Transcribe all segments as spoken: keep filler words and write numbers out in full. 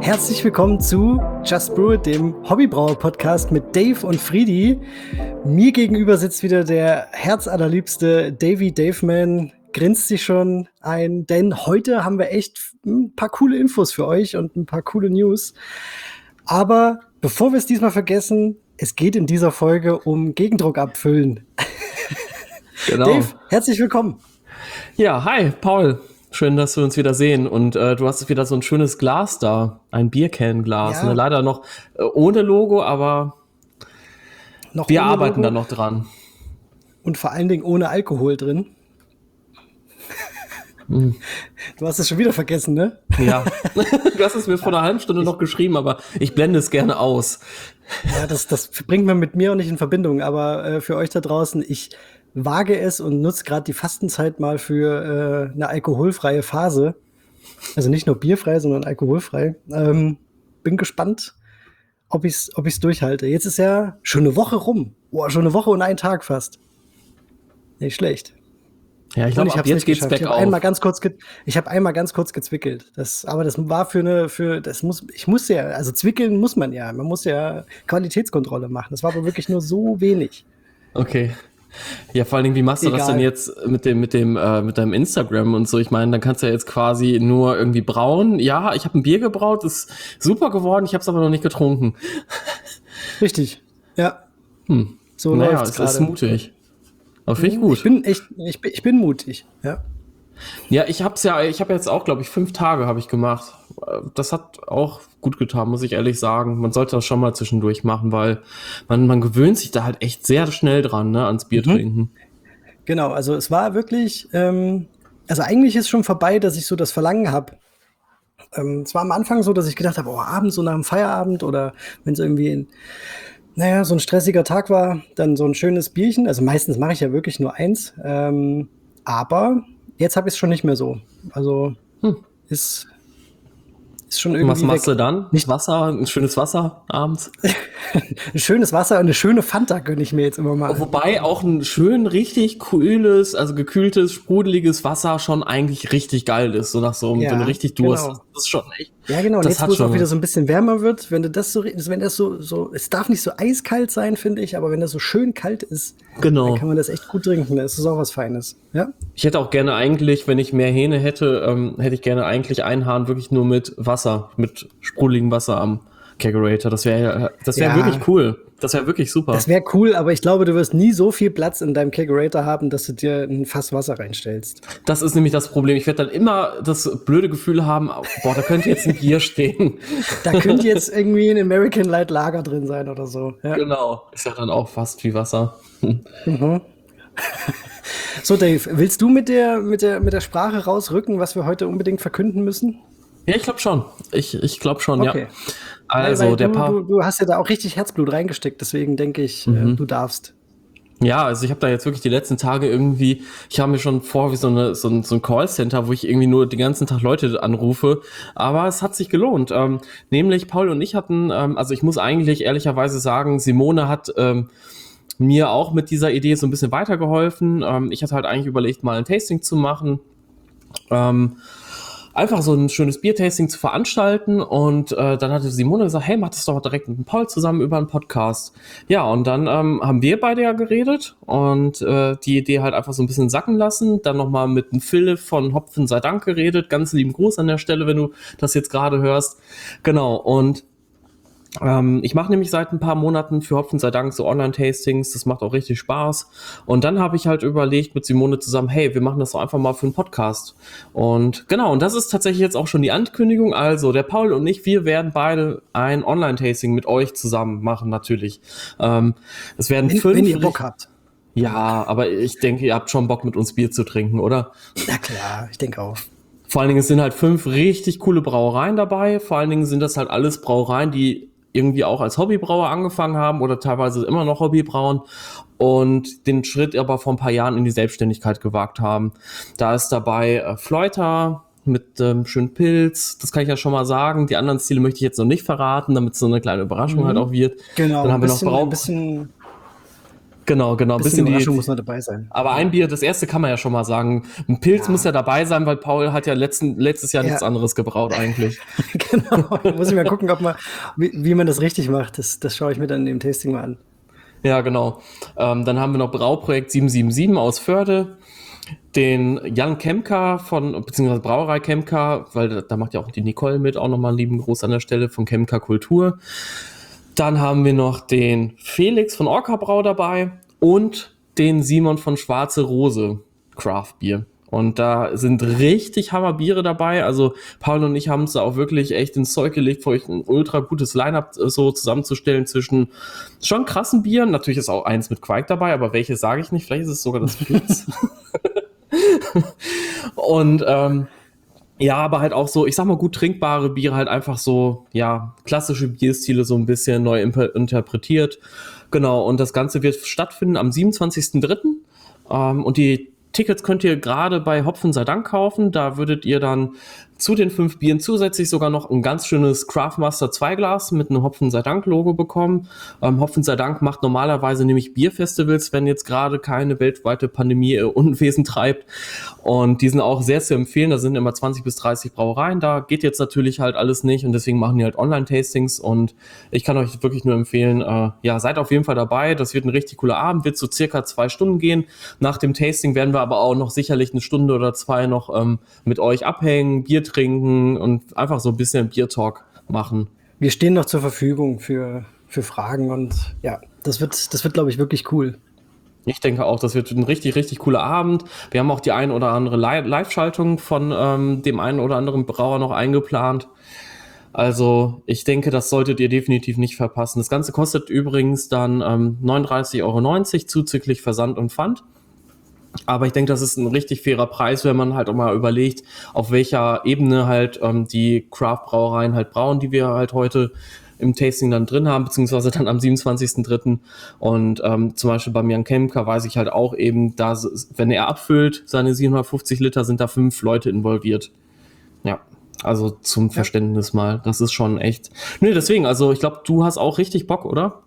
herzlich willkommen zu Just Brew It, dem Hobbybrauer-Podcast mit Dave und Friedi. Mir gegenüber sitzt wieder der herzallerliebste Davey Daveman, grinst sich schon ein, denn heute haben wir echt ein paar coole Infos für euch und ein paar coole News. Aber bevor wir es diesmal vergessen, es geht in dieser Folge um Gegendruck abfüllen. Genau. Dave, herzlich willkommen. Ja, hi, Paul. Schön, dass wir uns wieder sehen. Und äh, du hast wieder so ein schönes Glas da, ein Biercan-Glas. Ja. Ne? Leider noch äh, ohne Logo, aber Noch wir ohne arbeiten Logo da noch dran. und vor allen Dingen ohne Alkohol drin. Mm. Du hast es schon wieder vergessen, ne? Ja, du hast es mir vor einer halben Stunde noch geschrieben, aber ich blende es gerne aus. Ja, das, das bringt man mit mir auch nicht in Verbindung. Aber äh, für euch da draußen, ich wage es und nutze gerade die Fastenzeit mal für äh, eine alkoholfreie Phase. Also nicht nur bierfrei, sondern alkoholfrei. Ähm, bin gespannt, ob ich es ob ich's durchhalte. Jetzt ist ja schon eine Woche rum. Boah, schon eine Woche und einen Tag fast. Nicht schlecht. Ja, ich Und glaube, ab jetzt geht's geschafft. Ich habe bergauf. einmal ganz kurz, ge- ich habe einmal ganz kurz gezwickelt. Das, aber das war für eine, für das muss, ich muss ja, also zwickeln muss man ja. Man muss ja Qualitätskontrolle machen. Das war aber wirklich nur so wenig. Okay. Ja, vor allen Dingen, wie machst du das Egal. denn jetzt mit dem, mit dem, äh, mit deinem Instagram und so? Ich meine, dann kannst du ja jetzt quasi nur irgendwie brauen. Ja, ich habe ein Bier gebraut, ist super geworden, ich habe es aber noch nicht getrunken. Richtig. Ja. Hm. So naja, läuft's es gerade. ist mutig. Aber finde ich gut. Ich bin echt, ich bin, ich bin mutig. Ja. Ja, ich hab's ja, ich habe jetzt auch, glaube ich, fünf Tage habe ich gemacht. Das hat auch gut getan, muss ich ehrlich sagen. Man sollte das schon mal zwischendurch machen, weil man, man gewöhnt sich da halt echt sehr schnell dran, ne, ans Bier Mhm. trinken. Genau. Also es war wirklich, ähm, also eigentlich ist schon vorbei, dass ich so das Verlangen habe. Ähm, es war am Anfang so, dass ich gedacht habe, oh, abends so nach dem Feierabend oder wenn es irgendwie, ein, naja, so ein stressiger Tag war, dann so ein schönes Bierchen. Also meistens mache ich ja wirklich nur eins. Ähm, aber jetzt habe ich es schon nicht mehr so. Also Hm. ist, ist schon Und irgendwie was machst weg. du dann? Nicht- Wasser, ein schönes Wasser abends. Ein schönes Wasser und eine schöne Fanta gönne ich mir jetzt immer mal. Wobei auch ein schön richtig kühles, also gekühltes, sprudeliges Wasser schon eigentlich richtig geil ist, so nach so einem, Ja, wenn du richtig Durst genau. hast. Das ist schon echt. Ja, genau. Und Das jetzt, hat wo es auch schon wieder was. so ein bisschen wärmer wird, wenn du das so, wenn das so, so, es darf nicht so eiskalt sein, finde ich, aber wenn das so schön kalt ist, Genau. dann kann man das echt gut trinken. Das ist auch was Feines. Ja? Ich hätte auch gerne eigentlich, wenn ich mehr Hähne hätte, ähm, hätte ich gerne eigentlich einen Hahn wirklich nur mit Wasser, mit sprudeligem Wasser am Kegerator. Das wäre, das wäre Ja. wirklich cool. Das wäre wirklich super. Das wäre cool, aber ich glaube, du wirst nie so viel Platz in deinem Kegerator haben, dass du dir ein Fass Wasser reinstellst. Das ist nämlich das Problem. Ich werde dann immer das blöde Gefühl haben, boah, da könnte jetzt ein Bier stehen. Da könnte jetzt irgendwie ein American Light Lager drin sein oder so. Ja. Genau. Ist ja dann auch fast wie Wasser. So, Dave, willst du mit der, mit der, mit der Sprache rausrücken, was wir heute unbedingt verkünden müssen? Ja, ich glaube schon. Ich, ich glaube schon, Okay. ja. Also, Weil, weil der du, Pa- du, du hast ja da auch richtig Herzblut reingesteckt, deswegen denke ich, äh, du darfst. Ja, also ich habe da jetzt wirklich die letzten Tage irgendwie, ich habe mir schon vor wie so, eine, so, ein, so ein Callcenter, wo ich irgendwie nur den ganzen Tag Leute anrufe, aber es hat sich gelohnt. Ähm, nämlich Paul und ich hatten, ähm, also ich muss eigentlich ehrlicherweise sagen, Simone hat ähm, mir auch mit dieser Idee so ein bisschen weitergeholfen. Ähm, ich hatte halt eigentlich überlegt, mal ein Tasting zu machen. Ähm, einfach so ein schönes Biertasting zu veranstalten und äh, dann hatte Simone gesagt, hey, mach das doch direkt mit dem Paul zusammen über einen Podcast. Ja, und dann ähm, haben wir beide ja geredet und äh, die Idee halt einfach so ein bisschen sacken lassen, dann nochmal mit dem Philipp von Hopfen sei Dank geredet, ganz lieben Gruß an der Stelle, wenn du das jetzt gerade hörst. Genau, und Ähm, ich mache nämlich seit ein paar Monaten für Hopfen sei Dank so Online-Tastings, das macht auch richtig Spaß. Und dann habe ich halt überlegt mit Simone zusammen, hey, wir machen das doch einfach mal für einen Podcast. Und genau, und das ist tatsächlich jetzt auch schon die Ankündigung. Also der Paul und ich, wir werden beide ein Online-Tasting mit euch zusammen machen, natürlich. Ähm, es werden Wenn, fünf. wenn ihr Bock habt. Ja, aber ich denke, ihr habt schon Bock mit uns Bier zu trinken, oder? Na klar, ich denke auch. Vor allen Dingen, es sind halt fünf richtig coole Brauereien dabei. Vor allen Dingen sind das halt alles Brauereien, die irgendwie auch als Hobbybrauer angefangen haben oder teilweise immer noch Hobbybrauen und den Schritt aber vor ein paar Jahren in die Selbstständigkeit gewagt haben. Da ist dabei äh, Fleuter mit ähm, schönen Pilz, das kann ich ja schon mal sagen. Die anderen Stile möchte ich jetzt noch nicht verraten, damit es so eine kleine Überraschung Mhm. halt auch wird. Genau, Dann haben ein wir noch bisschen, Brau- ein bisschen Genau, genau. Ein bisschen Überraschung muss noch dabei sein. Aber ein Bier, das erste kann man ja schon mal sagen. Ein Pilz ja. muss ja dabei sein, weil Paul hat ja letzten, letztes Jahr ja. nichts anderes gebraut eigentlich. Genau, da muss ich mal gucken, ob man, wie, wie man das richtig macht. Das, das schaue ich mir dann in dem Tasting mal an. Ja, genau. Ähm, dann haben wir noch Brauprojekt sieben sieben sieben aus Förde. Den Jan Kemka von, beziehungsweise Brauerei Kemka, weil da, da macht ja auch die Nicole mit, auch nochmal einen lieben Gruß an der Stelle von Kemka Kultur. Dann haben wir noch den Felix von Orca Brau dabei und den Simon von Schwarze Rose Craft Bier. Und da sind richtig Hammerbiere dabei. Also Paul und ich haben uns da auch wirklich echt ins Zeug gelegt, für euch ein ultra gutes Line-Up so zusammenzustellen zwischen schon krassen Bieren. Natürlich ist auch eins mit Quark dabei, aber welches sage ich nicht. Vielleicht ist es sogar das Pilz. Und ähm, ja, aber halt auch so, ich sag mal, gut trinkbare Biere, halt einfach so, ja, klassische Bierstile so ein bisschen neu imp- interpretiert. Genau, und das Ganze wird stattfinden am siebenundzwanzigsten dritten Ähm, und die Tickets könnt ihr gerade bei Hopfen sei Dank kaufen. Da würdet ihr dann zu den fünf Bieren zusätzlich sogar noch ein ganz schönes Craftmaster zwei Glas mit einem Hopfen sei Dank Logo bekommen. Ähm, Hopfen sei Dank macht normalerweise nämlich Bierfestivals, wenn jetzt gerade keine weltweite Pandemie äh, Unwesen treibt. Und die sind auch sehr zu empfehlen. Da sind immer zwanzig bis dreißig Brauereien da. Geht jetzt natürlich halt alles nicht und deswegen machen die halt Online-Tastings. Und ich kann euch wirklich nur empfehlen, äh, ja, seid auf jeden Fall dabei. Das wird ein richtig cooler Abend, wird so circa zwei Stunden gehen. Nach dem Tasting werden wir aber auch noch sicherlich eine Stunde oder zwei noch ähm, mit euch abhängen, Bier trinken und einfach so ein bisschen Bier-Talk machen. Wir stehen noch zur Verfügung für, für Fragen und ja, das wird, das wird, glaube ich, wirklich cool. Ich denke auch, das wird ein richtig, richtig cooler Abend. Wir haben auch die ein oder andere Live-Schaltung von ähm, dem einen oder anderen Brauer noch eingeplant. Also ich denke, das solltet ihr definitiv nicht verpassen. Das Ganze kostet übrigens dann ähm, neununddreißig Euro neunzig zuzüglich Versand und Pfand. Aber ich denke, das ist ein richtig fairer Preis, wenn man halt auch mal überlegt, auf welcher Ebene halt ähm, die Craft-Brauereien halt brauen, die wir halt heute im Tasting dann drin haben, beziehungsweise dann am siebenundzwanzigsten dritten Und ähm, zum Beispiel beim Jan Kemka weiß ich halt auch eben, da, wenn er abfüllt, seine siebenhundertfünfzig Liter, sind da fünf Leute involviert. Ja, also zum Verständnis mal. Das ist schon echt... Nee, deswegen, also ich glaube, du hast auch richtig Bock, oder?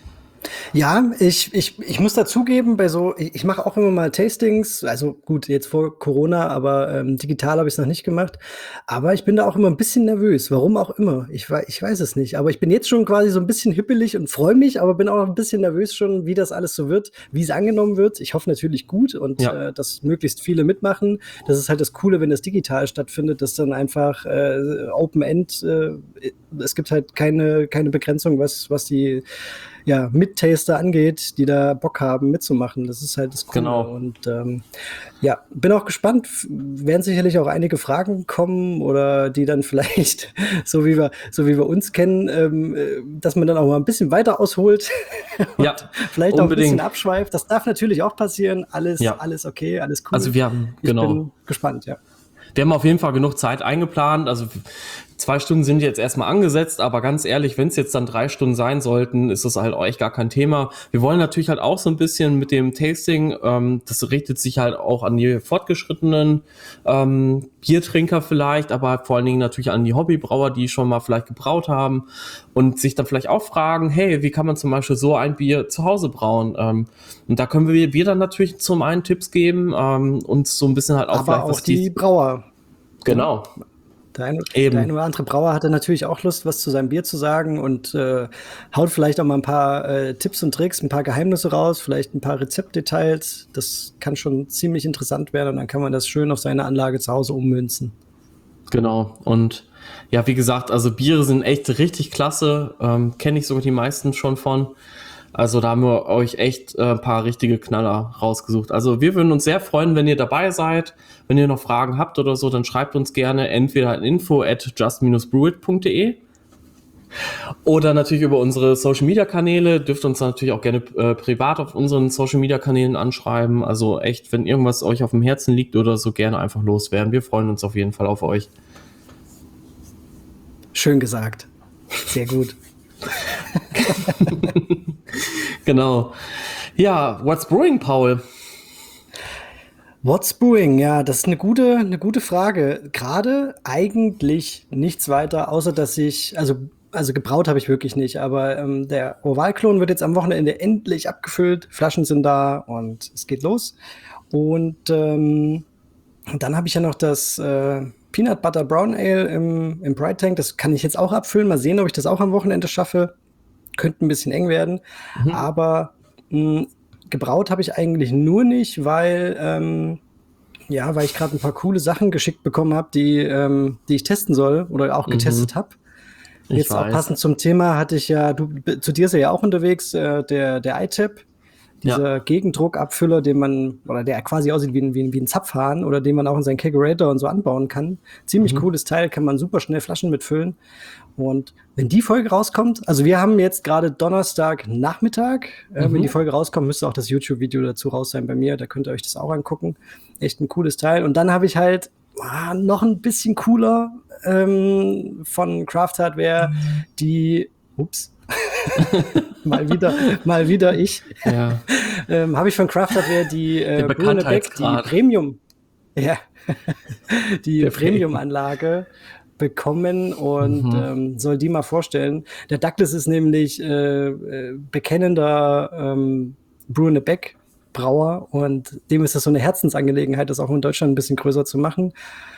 Ja, ich, ich, ich muss dazugeben, bei so, ich, ich mache auch immer mal Tastings, also gut, jetzt vor Corona, aber ähm, digital habe ich es noch nicht gemacht. Aber ich bin da auch immer ein bisschen nervös, warum auch immer. Ich, ich weiß es nicht. Aber ich bin jetzt schon quasi so ein bisschen hippelig und freue mich, aber bin auch noch ein bisschen nervös schon, wie das alles so wird, wie es angenommen wird. Ich hoffe natürlich gut und ja. äh, dass möglichst viele mitmachen. Das ist halt das Coole, wenn das digital stattfindet, dass dann einfach äh, Open-End, äh, es gibt halt keine, keine Begrenzung, was, was die ja, Mit-Taster angeht, die da Bock haben mitzumachen. Das ist halt das Coole. Genau. Und ähm, ja, bin auch gespannt. Werden sicherlich auch einige Fragen kommen oder die dann vielleicht, so wie wir, so wie wir uns kennen, ähm, dass man dann auch mal ein bisschen weiter ausholt und ja, vielleicht unbedingt. auch ein bisschen abschweift. Das darf natürlich auch passieren. Alles, ja. alles okay, alles cool. Also wir haben, genau. Ich bin gespannt, ja. Wir haben auf jeden Fall genug Zeit eingeplant. Also zwei Stunden sind jetzt erstmal angesetzt, aber ganz ehrlich, wenn es jetzt dann drei Stunden sein sollten, ist das halt euch gar kein Thema. Wir wollen natürlich halt auch so ein bisschen mit dem Tasting, ähm, das richtet sich halt auch an die fortgeschrittenen ähm, Biertrinker vielleicht, aber vor allen Dingen natürlich an die Hobbybrauer, die schon mal vielleicht gebraut haben und sich dann vielleicht auch fragen, hey, wie kann man zum Beispiel so ein Bier zu Hause brauen? Ähm, und da können wir, wir dann natürlich zum einen Tipps geben, ähm, uns so ein bisschen halt auch aber vielleicht auch was die, die Brauer. Genau. Der eine, der eine oder andere Brauer hatte natürlich auch Lust, was zu seinem Bier zu sagen und äh, haut vielleicht auch mal ein paar äh, Tipps und Tricks, ein paar Geheimnisse raus, vielleicht ein paar Rezeptdetails. Das kann schon ziemlich interessant werden und dann kann man das schön auf seine Anlage zu Hause ummünzen. Genau. Und ja, wie gesagt, also Biere sind echt richtig klasse. Ähm, kenne ich sogar die meisten schon von. Also da haben wir euch echt äh, ein paar richtige Knaller rausgesucht. Also wir würden uns sehr freuen, wenn ihr dabei seid. Wenn ihr noch Fragen habt oder so, dann schreibt uns gerne entweder an info at just dash brewit punkt de oder natürlich über unsere Social-Media-Kanäle. Dürft uns natürlich auch gerne äh, privat auf unseren Social-Media-Kanälen anschreiben. Also echt, wenn irgendwas euch auf dem Herzen liegt oder so, gerne einfach loswerden. Wir freuen uns auf jeden Fall auf euch. Schön gesagt. Sehr gut. Genau. Ja, what's brewing, Paul? What's brewing? Ja, das ist eine gute, eine gute Frage. Gerade eigentlich nichts weiter, außer dass ich, also also gebraut habe ich wirklich nicht, aber ähm, der Oval-Klon wird jetzt am Wochenende endlich abgefüllt. Flaschen sind da und es geht los. Und ähm, dann habe ich ja noch das äh, Peanut Butter Brown Ale im, im Bright Tank. Das kann ich jetzt auch abfüllen. Mal sehen, ob ich das auch am Wochenende schaffe. Könnte ein bisschen eng werden. Mhm. Aber mh, gebraut habe ich eigentlich nur nicht, weil ähm, ja, weil ich gerade ein paar coole Sachen geschickt bekommen habe, die, ähm, die ich testen soll oder auch getestet mhm. habe. Jetzt auch passend zum Thema hatte ich ja, du, zu dir ist er ja auch unterwegs, äh, der, der iTap, dieser ja. Gegendruckabfüller, den man, oder der quasi aussieht wie ein, wie ein, wie ein Zapfhahn oder den man auch in seinen Kegerator und so anbauen kann. Ziemlich mhm. cooles Teil, kann man super schnell Flaschen mitfüllen. Und wenn die Folge rauskommt, also wir haben jetzt gerade Donnerstag Nachmittag, äh, mhm. wenn die Folge rauskommt, müsste auch das YouTube-Video dazu raus sein bei mir, da könnt ihr euch das auch angucken. Echt ein cooles Teil. Und dann habe ich halt ah, noch ein bisschen cooler ähm, von Craft Hardware, die, ups, mal wieder, mal wieder ich, ja. ähm, habe ich von Craft Hardware die äh, Brune Beck, die Premium, ja, die Premium-Anlage bekommen und mhm. ähm, soll die mal vorstellen. Der Douglas ist nämlich äh, bekennender ähm, Brune Beck Brauer und dem ist das so eine Herzensangelegenheit, das auch in Deutschland ein bisschen größer zu machen.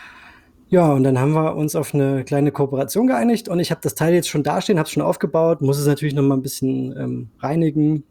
Ja, und dann haben wir uns auf eine kleine Kooperation geeinigt und ich habe das Teil jetzt schon dastehen, habe es schon aufgebaut, muss es natürlich noch mal ein bisschen ähm, reinigen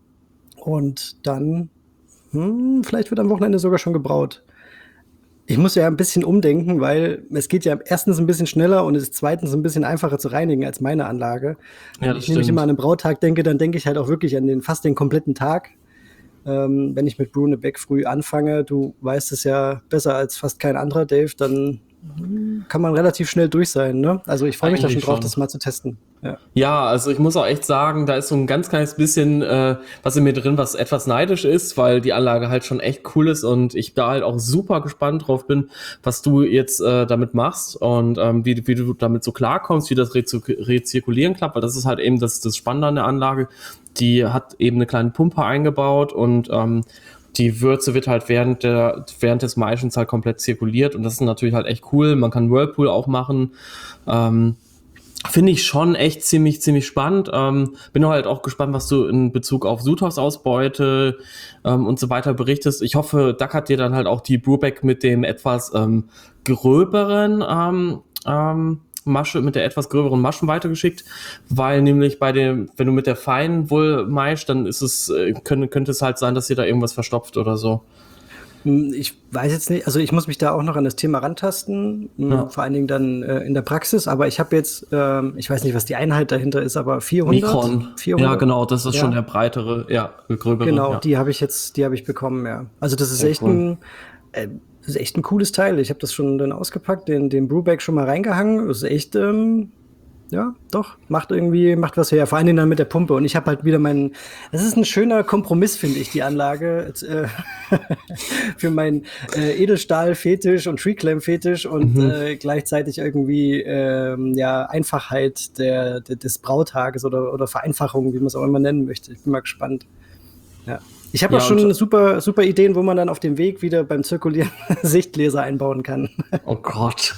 und dann, hm, vielleicht wird am Wochenende sogar schon gebraut. Ich muss ja ein bisschen umdenken, weil es geht ja erstens ein bisschen schneller und es ist zweitens ein bisschen einfacher zu reinigen als meine Anlage. Ja, Wenn ich nämlich immer an einen Brautag denke, dann denke ich halt auch wirklich an den fast den kompletten Tag. Ähm, wenn ich mit Brune Beck früh anfange, du weißt es ja besser als fast kein anderer, Dave, dann kann man relativ schnell durch sein, ne? Also ich freue mich da schon drauf, schon. das mal zu testen. Ja. ja, also ich muss auch echt sagen, da ist so ein ganz kleines bisschen äh, was in mir drin, was etwas neidisch ist, weil die Anlage halt schon echt cool ist und ich da halt auch super gespannt drauf bin, was du jetzt äh, damit machst und ähm, wie, wie du damit so klarkommst, wie das Rezirkulieren klappt, weil das ist halt eben das, das Spannende an der Anlage. Die hat eben eine kleine Pumpe eingebaut und ähm, die Würze wird halt während der während des Maischens halt komplett zirkuliert und das ist natürlich halt echt cool. Man kann Whirlpool auch machen. Ähm, Finde ich schon echt ziemlich, ziemlich spannend. Ähm, bin halt auch gespannt, was du in Bezug auf Sudhaus-Ausbeute ähm, und so weiter berichtest. Ich hoffe, Doug hat dir dann halt auch die Brewback mit dem etwas ähm, gröberen ähm, ähm, Masche, mit der etwas gröberen Maschen weitergeschickt, weil nämlich bei dem, wenn du mit der feinen wohl maischst, dann ist es, könnte, könnte es halt sein, dass dir da irgendwas verstopft oder so. Ich weiß jetzt nicht, also ich muss mich da auch noch an das Thema rantasten, ja. vor allen Dingen dann äh, in der Praxis, aber ich habe jetzt, ähm, ich weiß nicht, was die Einheit dahinter ist, aber vierhundert. Mikron. vierhundert. Ja, genau, das ist ja. schon der breitere, ja, gröbere. Genau, ja. die habe ich jetzt, die habe ich bekommen, ja. Also das ist Sehr echt cool. ein, äh, das ist echt ein cooles Teil. Ich habe das schon dann ausgepackt, den, den Brewback schon mal reingehangen. Das ist echt, ähm, ja, doch, macht irgendwie, macht was her. Vor allen Dingen dann mit der Pumpe. Und ich habe halt wieder meinen, das ist ein schöner Kompromiss, finde ich, die Anlage. Jetzt, äh, für meinen äh, Edelstahl-Fetisch und Tree-Clam-Fetisch und mhm. äh, gleichzeitig irgendwie, ähm, ja, Einfachheit der, der, des Brautages oder, oder Vereinfachung, wie man es auch immer nennen möchte. Ich bin mal gespannt. Ja. Ich habe ja, auch schon super, super Ideen, wo man dann auf dem Weg wieder beim Zirkulieren Sichtgläser einbauen kann. Oh Gott.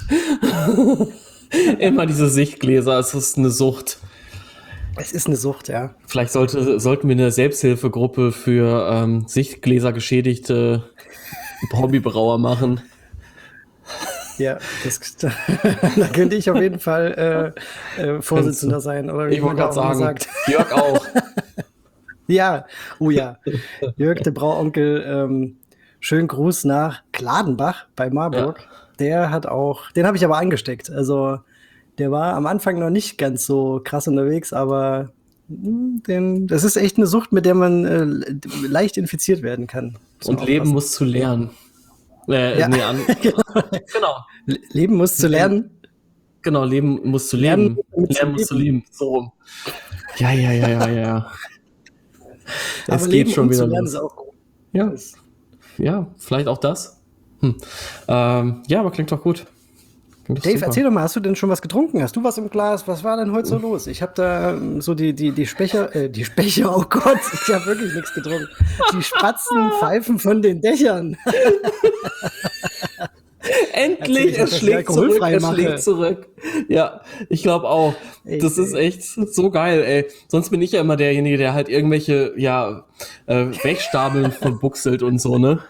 Immer diese Sichtgläser, es ist eine Sucht. Es ist eine Sucht, ja. Vielleicht sollte, sollten wir eine Selbsthilfegruppe für ähm, Sichtgläser geschädigte Hobbybrauer machen. Ja, das, da, da könnte ich auf jeden Fall äh, äh, Vorsitzender sein. Oder wie ich wollte gerade sagen, sagt. Jörg auch. Ja, oh ja. Jörg, der Brauonkel, ähm, schönen Gruß nach Gladenbach bei Marburg. Ja. Der hat auch, den habe ich aber eingesteckt. Also der war am Anfang noch nicht ganz so krass unterwegs, aber den, das ist echt eine Sucht, mit der man äh, leicht infiziert werden kann. Und Leben muss zu lernen. Äh, ja. nee, an, genau. genau. Leben muss zu lernen. Genau, Leben muss zu leben. Lernen, lernen muss zu leben. So rum. Ja, ja, ja, ja, ja. Es geht schon wieder los. Ja. ja, vielleicht auch das. Hm. Ähm, ja, aber klingt doch gut. Klingt Dave, super. Erzähl doch mal, hast du denn schon was getrunken? Hast du was im Glas? Was war denn heute so los? Ich habe da so die, die, die Specher, äh, die Specher, oh Gott, ich habe wirklich nichts getrunken. Die Spatzen pfeifen von den Dächern. End, Endlich, er schlägt zurück, er schlägt zurück. Ja, ich glaube auch. Das ist echt so geil, ey. Sonst bin ich ja immer derjenige, der halt irgendwelche, ja, äh, Wegstapeln verbuchselt und so, ne?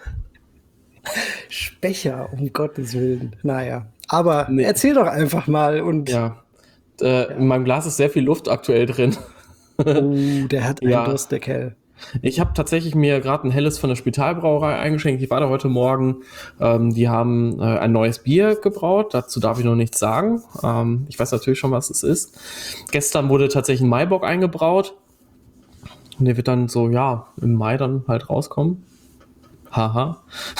Specher, um Gottes Willen. Naja, aber Nee. erzähl doch einfach mal. Und Ja, äh, ja. In meinem Glas ist sehr viel Luft aktuell drin. Oh, der hat einen ja. Durst, der Kerl. Ich habe tatsächlich mir gerade ein helles von der Spitalbrauerei eingeschenkt. Ich war da heute Morgen. Ähm, die haben äh, ein neues Bier gebraut. Dazu darf ich noch nichts sagen. Ähm, ich weiß natürlich schon, was es ist. Gestern wurde tatsächlich ein Maibock eingebraut. Und der wird dann so, ja, im Mai dann halt rauskommen. Haha.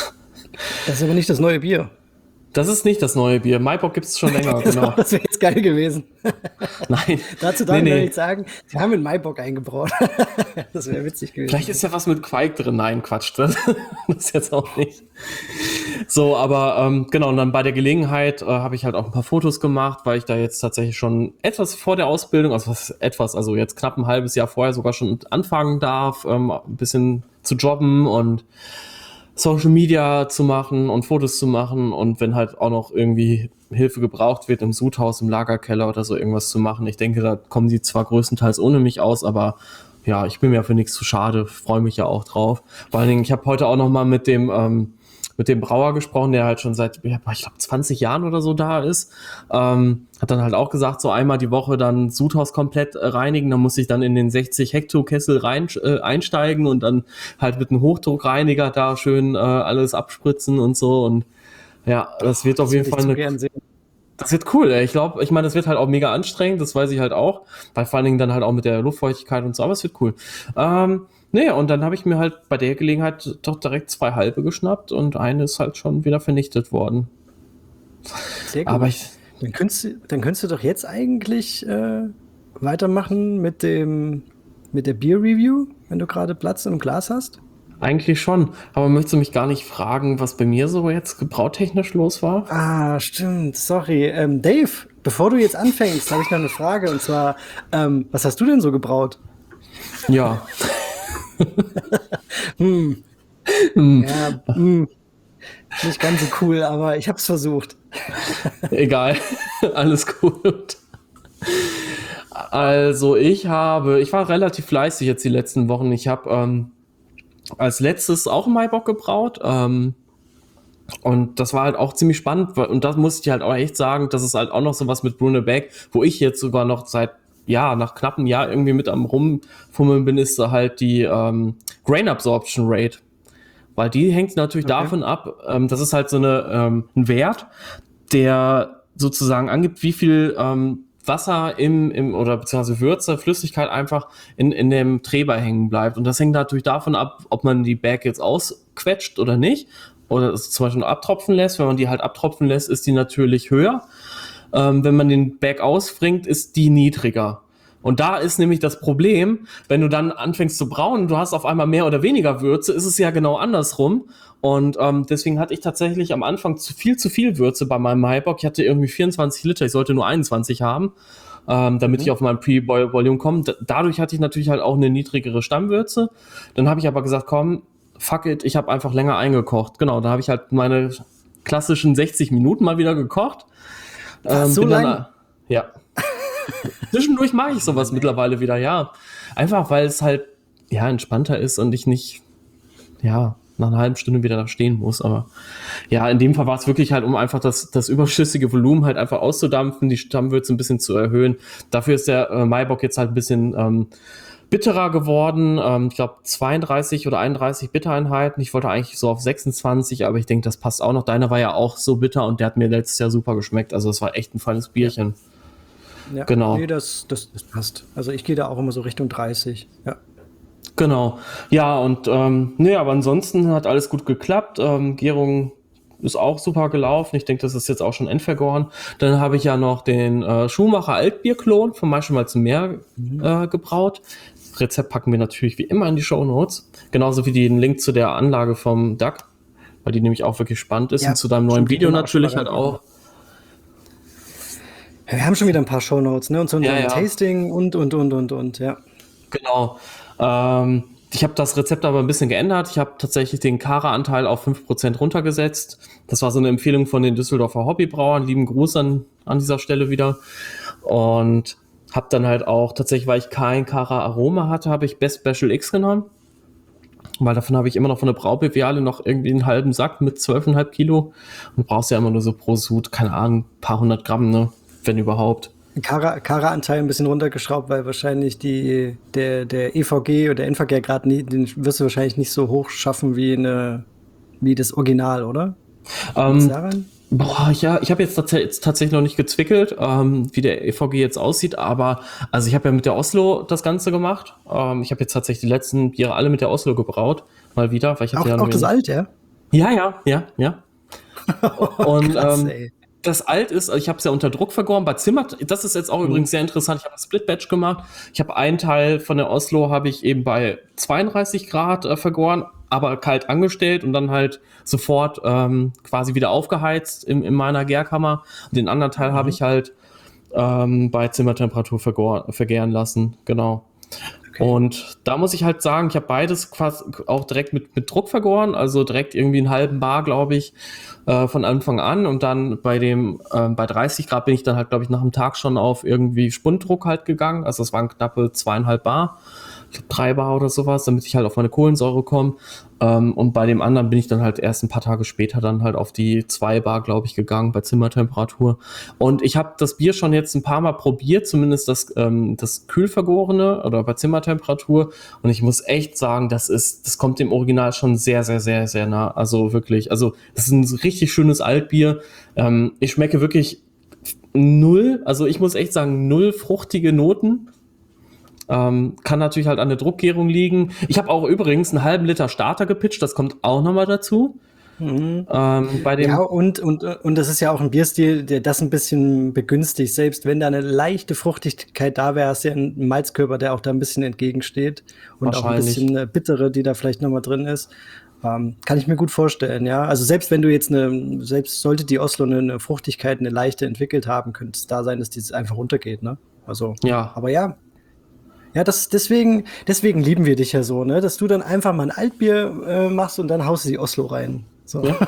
Das ist aber nicht das neue Bier. Das ist nicht das neue Bier. Maibock gibt es schon länger, genau. Das wäre jetzt geil gewesen. Nein. Dazu darf nee, ich nee. nicht sagen, sie haben einen Maibock eingebraut. Das wäre witzig gewesen. Vielleicht ist ja was mit Quark drin. Nein, Quatsch. Das, das ist jetzt auch nicht. So, aber ähm, genau, und dann bei der Gelegenheit äh, habe ich halt auch ein paar Fotos gemacht, weil ich da jetzt tatsächlich schon etwas vor der Ausbildung, also was etwas, also jetzt knapp ein halbes Jahr vorher sogar schon anfangen darf, ähm, ein bisschen zu jobben und Social Media zu machen und Fotos zu machen und wenn halt auch noch irgendwie Hilfe gebraucht wird im Sudhaus, im Lagerkeller oder so irgendwas zu machen. Ich denke, da kommen die zwar größtenteils ohne mich aus, aber ja, ich bin mir für nichts zu schade, freue mich ja auch drauf. Vor allen Dingen, ich habe heute auch noch mal mit dem ähm, mit dem Brauer gesprochen, der halt schon seit, ich glaube, zwanzig Jahren oder so da ist. Ähm, hat dann halt auch gesagt, so einmal die Woche dann Sudhaus komplett äh, reinigen, dann muss ich dann in den sechzig Hektokessel rein, äh, einsteigen und dann halt mit einem Hochdruckreiniger da schön äh, alles abspritzen und so und ja, das wird auf Das jeden würde Fall ich so eine... gern sehen. Das wird cool, ey. Ich glaube, ich meine, das wird halt auch mega anstrengend, das weiß ich halt auch, weil vor allen Dingen dann halt auch mit der Luftfeuchtigkeit und so, aber es wird cool. Ähm, nee, und dann habe ich mir halt bei der Gelegenheit doch direkt zwei halbe geschnappt und eine ist halt schon wieder vernichtet worden. Sehr gut. Aber ich, dann, könntest du, dann könntest du doch jetzt eigentlich äh, weitermachen mit dem mit der Bier-Review, wenn du gerade Platz im Glas hast. eigentlich schon, aber möchtest du mich gar nicht fragen, was bei mir so jetzt brautechnisch los war? Ah, stimmt. Sorry. Ähm, Dave, bevor du jetzt anfängst, habe ich noch eine Frage. Und zwar, ähm, was hast du denn so gebraut? Ja. hm. Hm. Ja, hm. Nicht ganz so cool, aber ich habe es versucht. Egal, alles gut. Also ich habe, ich war relativ fleißig jetzt die letzten Wochen. Ich habe ähm, als letztes auch einen Maibock gebraut. Ähm, und das war halt auch ziemlich spannend. Und das muss ich halt auch echt sagen, das ist halt auch noch so was mit Brunebeck, wo ich jetzt sogar noch seit, ja, nach knapp einem Jahr irgendwie mit am Rumfummeln bin, ist da halt die ähm, Grain Absorption Rate. Weil die hängt natürlich okay. davon ab, ähm, das ist halt so eine, ähm, ein Wert, der sozusagen angibt, wie viel ähm, Wasser im, im oder beziehungsweise Würze, Flüssigkeit einfach in, in dem Träber hängen bleibt. Und das hängt natürlich davon ab, ob man die Bag jetzt ausquetscht oder nicht. Oder es zum Beispiel abtropfen lässt. Wenn man die halt abtropfen lässt, ist die natürlich höher. Ähm, wenn man den Bag ausbringt, ist die niedriger. Und da ist nämlich das Problem, wenn du dann anfängst zu brauen, du hast auf einmal mehr oder weniger Würze, ist es ja genau andersrum. Und ähm, deswegen hatte ich tatsächlich am Anfang zu viel zu viel Würze bei meinem Maibock. Ich hatte irgendwie vierundzwanzig Liter, ich sollte nur einundzwanzig haben, ähm, damit mhm. ich auf mein Pre-Boil-Volume komme. D- dadurch hatte ich natürlich halt auch eine niedrigere Stammwürze. Dann habe ich aber gesagt, komm, fuck it, ich habe einfach länger eingekocht. Genau, da habe ich halt meine klassischen sechzig Minuten mal wieder gekocht. Ähm, so lang? Dann, ja. Zwischendurch mache ich sowas mittlerweile wieder, ja. Einfach, weil es halt, ja, entspannter ist und ich nicht, ja, nach einer halben Stunde wieder da stehen muss. Aber ja, in dem Fall war es wirklich halt, um einfach das, das überschüssige Volumen halt einfach auszudampfen, die Stammwürze ein bisschen zu erhöhen. Dafür ist der äh, Maibock jetzt halt ein bisschen ähm, bitterer geworden. Ähm, ich glaube zweiunddreißig oder einunddreißig Bittereinheiten. Ich wollte eigentlich so auf sechsundzwanzig, aber ich denke, das passt auch noch. Deiner war ja auch so bitter und der hat mir letztes Jahr super geschmeckt. Also das war echt ein feines Bierchen. Ja. Ja, genau. Nee, das, das, das passt. Also ich gehe da auch immer so Richtung dreißig. Ja. Genau. Ja, und ähm, nee, aber ansonsten hat alles gut geklappt. Ähm, Gärung ist auch super gelaufen. Ich denke, das ist jetzt auch schon endvergoren. Dann habe ich ja noch den äh, Schuhmacher Altbierklon von Maischemalz zum Meer mhm. äh, gebraut. Rezept packen wir natürlich wie immer in die Shownotes. Genauso wie den Link zu der Anlage vom Duck, weil die nämlich auch wirklich spannend ist. Ja, und zu deinem neuen Video natürlich halt auch. Wir haben schon wieder ein paar Shownotes, ne? Und so ein ja, ja. Tasting und, und, und, und, und, ja. Genau. Ähm, ich habe das Rezept aber ein bisschen geändert. Ich habe tatsächlich den Kara-Anteil auf fünf Prozent runtergesetzt. Das war so eine Empfehlung von den Düsseldorfer Hobbybrauern. Lieben Gruß an, an dieser Stelle wieder. Und habe dann halt auch, tatsächlich, weil ich kein Kara-Aroma hatte, habe ich Best Special X genommen. Weil davon habe ich immer noch von der Braubeviale noch irgendwie einen halben Sack mit zwölf Komma fünf Kilo. Und brauchst ja immer nur so pro Sud, keine Ahnung, ein paar hundert Gramm, ne? Wenn überhaupt. Kara, Kara-Anteil ein bisschen runtergeschraubt, weil wahrscheinlich die, der, der E V G oder der N V G gerade nie, den wirst du wahrscheinlich nicht so hoch schaffen wie eine, wie das Original, oder? Ähm, boah, ja, ich habe jetzt tats- jetzt tatsächlich noch nicht gezwickelt, ähm, wie der E V G jetzt aussieht, aber also ich habe ja mit der Oslo das Ganze gemacht. Ähm, ich habe jetzt tatsächlich die letzten Biere alle mit der Oslo gebraut, mal wieder, weil ich hatte Auch, ja auch das alte, ja? Ja, ja, ja, ja. Und Krass, ähm, ey. das alt ist, ich habe es ja unter Druck vergoren. Bei Zimmer, das ist jetzt auch Mhm. übrigens sehr interessant. Ich habe ein Split-Batch gemacht. Ich habe einen Teil von der Oslo habe ich eben bei zweiunddreißig Grad äh, vergoren, aber kalt angestellt und dann halt sofort ähm, quasi wieder aufgeheizt in, in meiner Gärkammer. Und den anderen Teil Mhm. habe ich halt ähm, bei Zimmertemperatur vergor- vergären lassen. Genau. Okay. Und da muss ich halt sagen, ich habe beides quasi auch direkt mit, mit Druck vergoren, also direkt irgendwie einen halben Bar, glaube ich, äh, von Anfang an. Und dann bei dem, äh, bei dreißig Grad bin ich dann halt, glaube ich, nach dem Tag schon auf irgendwie Spundruck halt gegangen. Also es waren knappe zweieinhalb Bar, ich glaube drei Bar oder sowas, damit ich halt auf meine Kohlensäure komme. Ähm, und bei dem anderen bin ich dann halt erst ein paar Tage später dann halt auf die zwei Bar, glaube ich, gegangen bei Zimmertemperatur. Und ich habe das Bier schon jetzt ein paar Mal probiert, zumindest das, ähm, das kühlvergorene oder bei Zimmertemperatur. Und ich muss echt sagen, das ist, das kommt dem Original schon sehr, sehr, sehr, sehr nah. Also wirklich, also das ist ein richtig schönes Altbier. Ähm, ich schmecke wirklich null, also ich muss echt sagen, null fruchtige Noten. Ähm, kann natürlich halt an der Druckgärung liegen. Ich habe auch übrigens einen halben Liter Starter gepitcht, das kommt auch nochmal dazu. Mhm. Ähm, bei dem Ja, und, und, und das ist ja auch ein Bierstil, der das ein bisschen begünstigt. Selbst wenn da eine leichte Fruchtigkeit da wäre, hast du ja einen Malzkörper, der auch da ein bisschen entgegensteht. Und auch ein Wahrscheinlich. bisschen äh, Bittere, die da vielleicht nochmal drin ist. Ähm, kann ich mir gut vorstellen, ja. Also selbst wenn du jetzt eine, selbst sollte die Oslo eine, eine Fruchtigkeit, eine leichte entwickelt haben, könnte es da sein, dass die einfach runtergeht, ne? Also, Ja, aber ja. Ja, das, deswegen, deswegen lieben wir dich ja so, ne? Dass du dann einfach mal ein Altbier äh, machst und dann haust du die Oslo rein. So. Ja.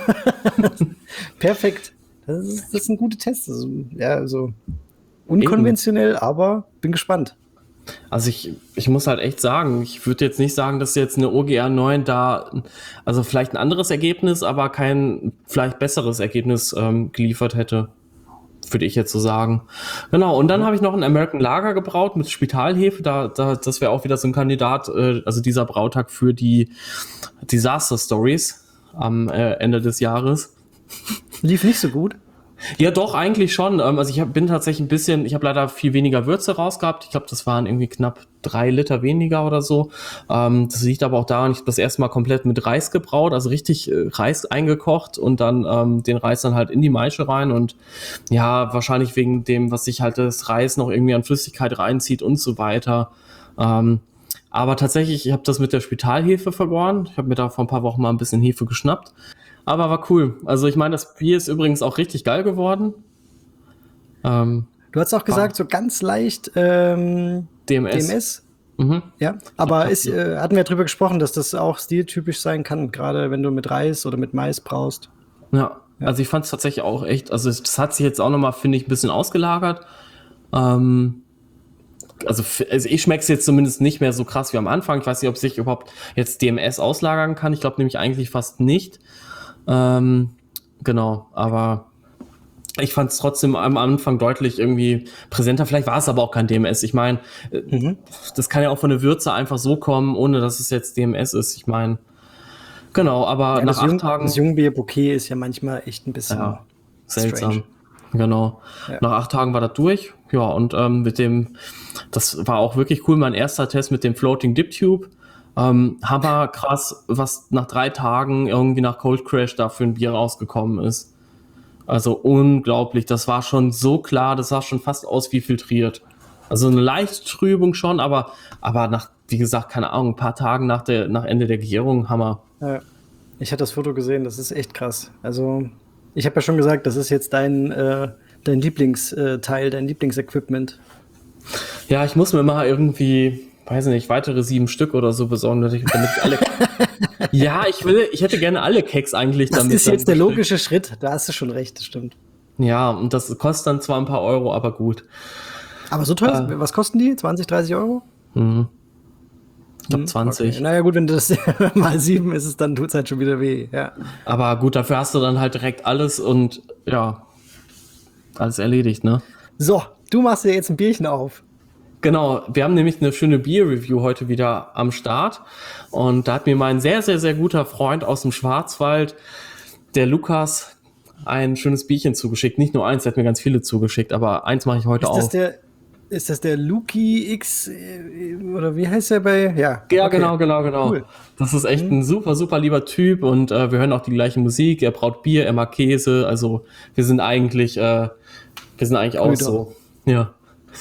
Perfekt. Das ist, das ist ein guter Test. Also, ja, also unkonventionell, aber bin gespannt. Also ich, ich muss halt echt sagen, ich würde jetzt nicht sagen, dass jetzt eine O G R neun da, also vielleicht ein anderes Ergebnis, aber kein vielleicht besseres Ergebnis ähm, geliefert hätte, würde ich jetzt so sagen. Genau, und dann habe ich noch ein American Lager gebraut mit Spitalhefe, da, da, das wäre auch wieder so ein Kandidat, äh, also dieser Brautag für die Disaster Stories am äh, Ende des Jahres. Lief nicht so gut. Ja, doch, eigentlich schon. Ähm, Also ich hab, bin tatsächlich ein bisschen, ich habe leider viel weniger Würze rausgehabt. Ich glaube, das waren irgendwie knapp drei Liter weniger oder so. Ähm, Das liegt aber auch daran, ich habe das erste Mal komplett mit Reis gebraut, also richtig äh, Reis eingekocht und dann ähm, den Reis dann halt in die Maische rein und ja, wahrscheinlich wegen dem, was sich halt das Reis noch irgendwie an Flüssigkeit reinzieht und so weiter. Ähm, aber tatsächlich, ich habe das mit der Spitalhefe vergoren. Ich habe mir da vor ein paar Wochen mal ein bisschen Hefe geschnappt. Aber war cool. Also ich meine, das Bier ist übrigens auch richtig geil geworden. Ähm, Du hast auch gesagt, so ganz leicht ähm, D M S. D M S. Mhm. Ja, aber Ja, ist, äh, hatten wir drüber gesprochen, dass das auch stiltypisch sein kann, gerade wenn du mit Reis oder mit Mais braust. Ja, Ja. also ich fand es tatsächlich auch echt, also das hat sich jetzt auch nochmal, finde ich, ein bisschen ausgelagert. Ähm, also, f- also ich schmecke es jetzt zumindest nicht mehr so krass wie am Anfang. Ich weiß nicht, ob sich überhaupt jetzt D M S auslagern kann. Ich glaube nämlich eigentlich fast nicht. Ähm, genau, aber ich fand es trotzdem am Anfang deutlich irgendwie präsenter. Vielleicht war es aber auch kein D M S. Ich meine, Mhm. das kann ja auch von der Würze einfach so kommen, ohne dass es jetzt D M S ist. Ich meine, genau, aber Ja, nach das, acht Jung, Tagen. das Jungbier-Bouquet ist ja manchmal echt ein bisschen Ja, seltsam. strange. Genau. Ja. Nach acht Tagen war das durch. Ja, und ähm, mit dem, das war auch wirklich cool, mein erster Test mit dem Floating Dip Tube. Ähm, hammer krass, was nach drei Tagen irgendwie nach Cold Crash da für ein Bier rausgekommen ist. Also unglaublich, das war schon so klar, das sah schon fast aus wie filtriert. Also eine leichte Trübung schon, aber, aber nach, wie gesagt, keine Ahnung, ein paar Tagen nach, der, nach Ende der Gärung, Hammer. Ja. Ich hatte das Foto gesehen, das ist echt krass. Also, ich habe ja schon gesagt, das ist jetzt dein, äh, dein Lieblingsteil, dein Lieblingsequipment. Ja, ich muss mir mal irgendwie, weiß nicht, weitere sieben Stück oder so besorgen, damit ich, damit ich alle. Ja, ich will, ich hätte gerne alle Keks eigentlich das damit. Das ist jetzt der logische Schritt, da hast du schon recht, das stimmt. Ja, und das kostet dann zwar ein paar Euro, aber gut. Aber so teuer, äh, was kosten die? zwanzig, dreißig Euro? Mhm. Ich glaube zwanzig. Okay. Naja gut, wenn du das mal sieben ist, es, dann tut es halt schon wieder weh. Ja. Aber gut, dafür hast du dann halt direkt alles und ja, alles erledigt, ne? So, du machst dir jetzt ein Bierchen auf. Genau, wir haben nämlich eine schöne Bier-Review heute wieder am Start. Und da hat mir mein sehr, sehr, sehr guter Freund aus dem Schwarzwald, der Lukas, ein schönes Bierchen zugeschickt. Nicht nur eins, der hat mir ganz viele zugeschickt, aber eins mache ich heute ist das auf. Der, ist das der Luki X, oder wie heißt der bei? Ja, ja okay. genau, genau, genau. Cool. Das ist echt mhm. ein super, super lieber Typ und äh, wir hören auch die gleiche Musik. Er braut Bier, er mag Käse. Also wir sind eigentlich, äh, wir sind eigentlich auch so. Ja.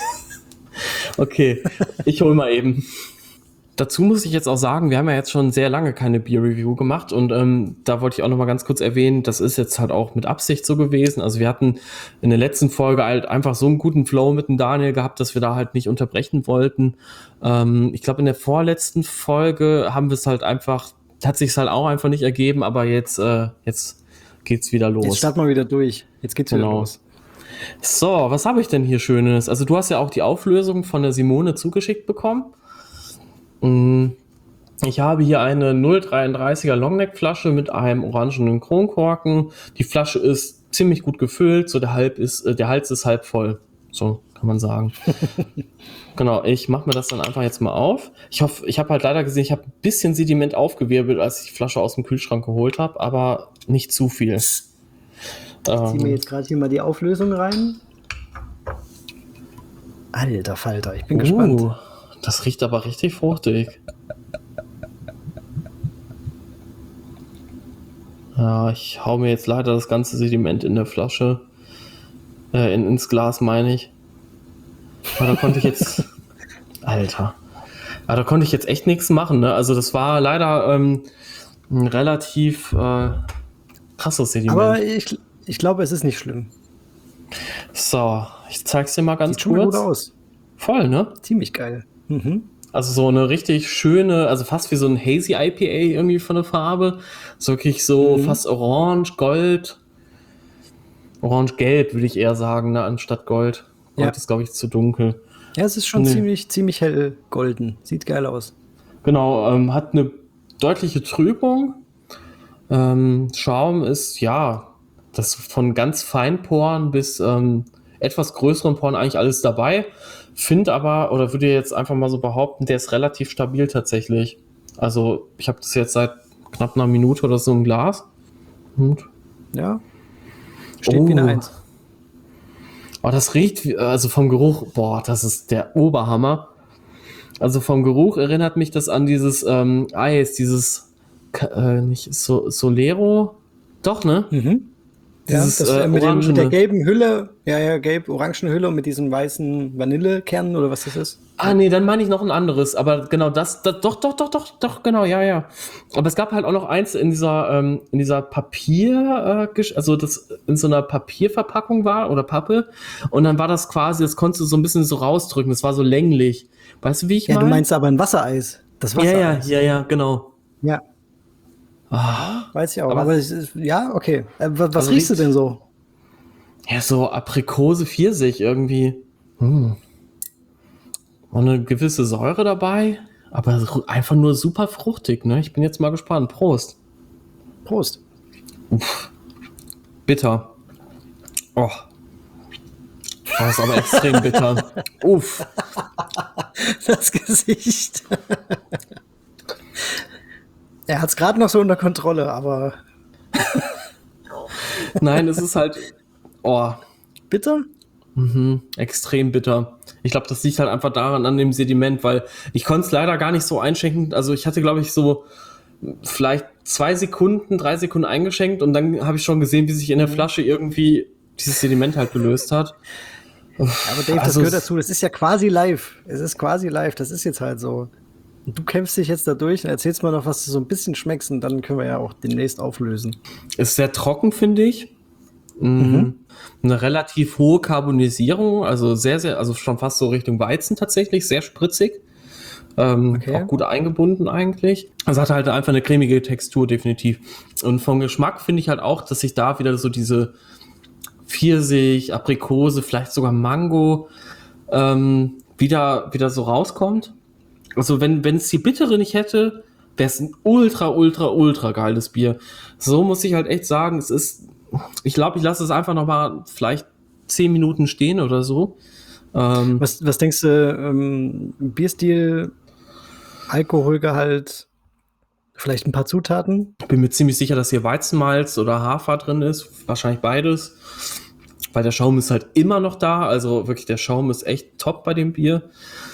Okay, ich hol mal eben. Dazu muss ich jetzt auch sagen, wir haben ja jetzt schon sehr lange keine Bier-Review gemacht und ähm, da wollte ich auch noch mal ganz kurz erwähnen, das ist jetzt halt auch mit Absicht so gewesen. Also wir hatten in der letzten Folge halt einfach so einen guten Flow mit dem Daniel gehabt, dass wir da halt nicht unterbrechen wollten. Ähm, ich glaube, in der vorletzten Folge haben wir es halt einfach, hat sich es halt auch einfach nicht ergeben, aber jetzt, äh, jetzt geht's wieder los. Jetzt starten wir wieder durch. Jetzt geht's wieder genau. los. So, was habe ich denn hier Schönes? Also du hast ja auch die Auflösung von der Simone zugeschickt bekommen. Ich habe hier eine null Komma dreiunddreißiger Longneck-Flasche mit einem orangenen Kronkorken. Die Flasche ist ziemlich gut gefüllt, so der, halb ist, der Hals ist halb voll. So kann man sagen. Genau, ich mache mir das dann einfach jetzt mal auf. Ich hoffe, ich habe halt leider gesehen, ich habe ein bisschen Sediment aufgewirbelt, als ich die Flasche aus dem Kühlschrank geholt habe, aber nicht zu viel. Ich ziehe mir jetzt gerade hier mal die Auflösung rein. Alter Falter, ich bin uh. gespannt. Das riecht aber richtig fruchtig. Ja, ich hau mir jetzt leider das ganze Sediment in der Flasche. Äh, in, ins Glas, meine ich. Aber da konnte ich jetzt... Alter. Aber da konnte ich jetzt echt nichts machen, ne? Also das war leider ähm, ein relativ äh, krasses Sediment. Aber ich, ich glaube, es ist nicht schlimm. So, ich zeig's dir mal ganz Sieht kurz. Sieht gut aus. Voll, ne? Ziemlich geil. Mhm. Also so eine richtig schöne, also fast wie so ein Hazy I P A irgendwie von der Farbe. So wirklich so mhm. fast orange, gold. Orange-gelb würde ich eher sagen, ne, anstatt Gold. Gold ja. ist, glaube ich, zu dunkel. Ja, es ist schon nee. ziemlich, ziemlich hell golden. Sieht geil aus. Genau, ähm, hat eine deutliche Trübung. Ähm, Schaum ist, ja, das von ganz Feinporen bis ähm, etwas größeren Poren eigentlich alles dabei. Finde aber, oder würde jetzt einfach mal so behaupten, der ist relativ stabil tatsächlich. Also ich habe das jetzt seit knapp einer Minute oder so im Glas. Und ja, steht oh. wie eine Eins. Oh, das riecht, wie, also vom Geruch, boah, das ist der Oberhammer. Also vom Geruch erinnert mich das an dieses ähm, Eis, dieses, äh, nicht so, Solero, doch, ne? Mhm. Dieses, ja, das, äh, mit, dem, mit der gelben Hülle, ja, ja, gelb-orangen Hülle und mit diesen weißen Vanillekernen oder was das ist. Ah, nee, dann meine ich noch ein anderes, aber genau das, das doch, doch, doch, doch, doch, genau, ja, ja. Aber es gab halt auch noch eins in dieser, ähm, in dieser Papier, äh, also das in so einer Papierverpackung war oder Pappe und dann war das quasi, das konntest du so ein bisschen so rausdrücken, das war so länglich. Weißt du, wie ich meine? Ja, mein? Du meinst aber ein Wassereis. Das Wassereis. Ja, ja, ja, ja, genau. Ja. Ah, weiß ich auch, aber, aber es ist, ja, okay. Was also riechst du denn so? Ja, so Aprikose, Pfirsich irgendwie. Hm. Und eine gewisse Säure dabei, aber einfach nur super fruchtig, ne? Ich bin jetzt mal gespannt. Prost. Prost. Uff. Bitter. Oh. Das ist aber extrem bitter. Uff. Das Gesicht. Er hat es gerade noch so unter Kontrolle, aber... Nein, es ist halt... Oh. Bitter? Mhm, extrem bitter. Ich glaube, das liegt halt einfach daran, an dem Sediment, weil ich konnte es leider gar nicht so einschenken. Also ich hatte, glaube ich, so vielleicht zwei Sekunden, drei Sekunden eingeschenkt und dann habe ich schon gesehen, wie sich in der Flasche irgendwie dieses Sediment halt gelöst hat. Ja, aber Dave, also das gehört dazu. Das ist ja quasi live. Es ist quasi live. Das ist jetzt halt so. Und du kämpfst dich jetzt da durch und erzählst mal noch, was du so ein bisschen schmeckst und dann können wir ja auch demnächst auflösen. Ist sehr trocken, finde ich. Mhm. Eine relativ hohe Carbonisierung, also sehr, sehr, also schon fast so Richtung Weizen tatsächlich, sehr spritzig. Ähm, Okay. Auch gut eingebunden eigentlich. Also hat halt einfach eine cremige Textur, definitiv. Und vom Geschmack finde ich halt auch, dass sich da wieder so diese Pfirsich, Aprikose, vielleicht sogar Mango ähm, wieder, wieder so rauskommt. Also wenn wenn es die Bittere nicht hätte, wäre es ein ultra, ultra, ultra geiles Bier. So muss ich halt echt sagen, es ist, ich glaube, ich lasse es einfach noch mal vielleicht zehn Minuten stehen oder so. Ähm, Was, was denkst du, ähm, Bierstil, Alkoholgehalt, vielleicht ein paar Zutaten? bin mir ziemlich sicher, dass hier Weizenmalz oder Hafer drin ist. Wahrscheinlich beides. Weil der Schaum ist halt immer noch da. Also wirklich, der Schaum ist echt top bei dem Bier.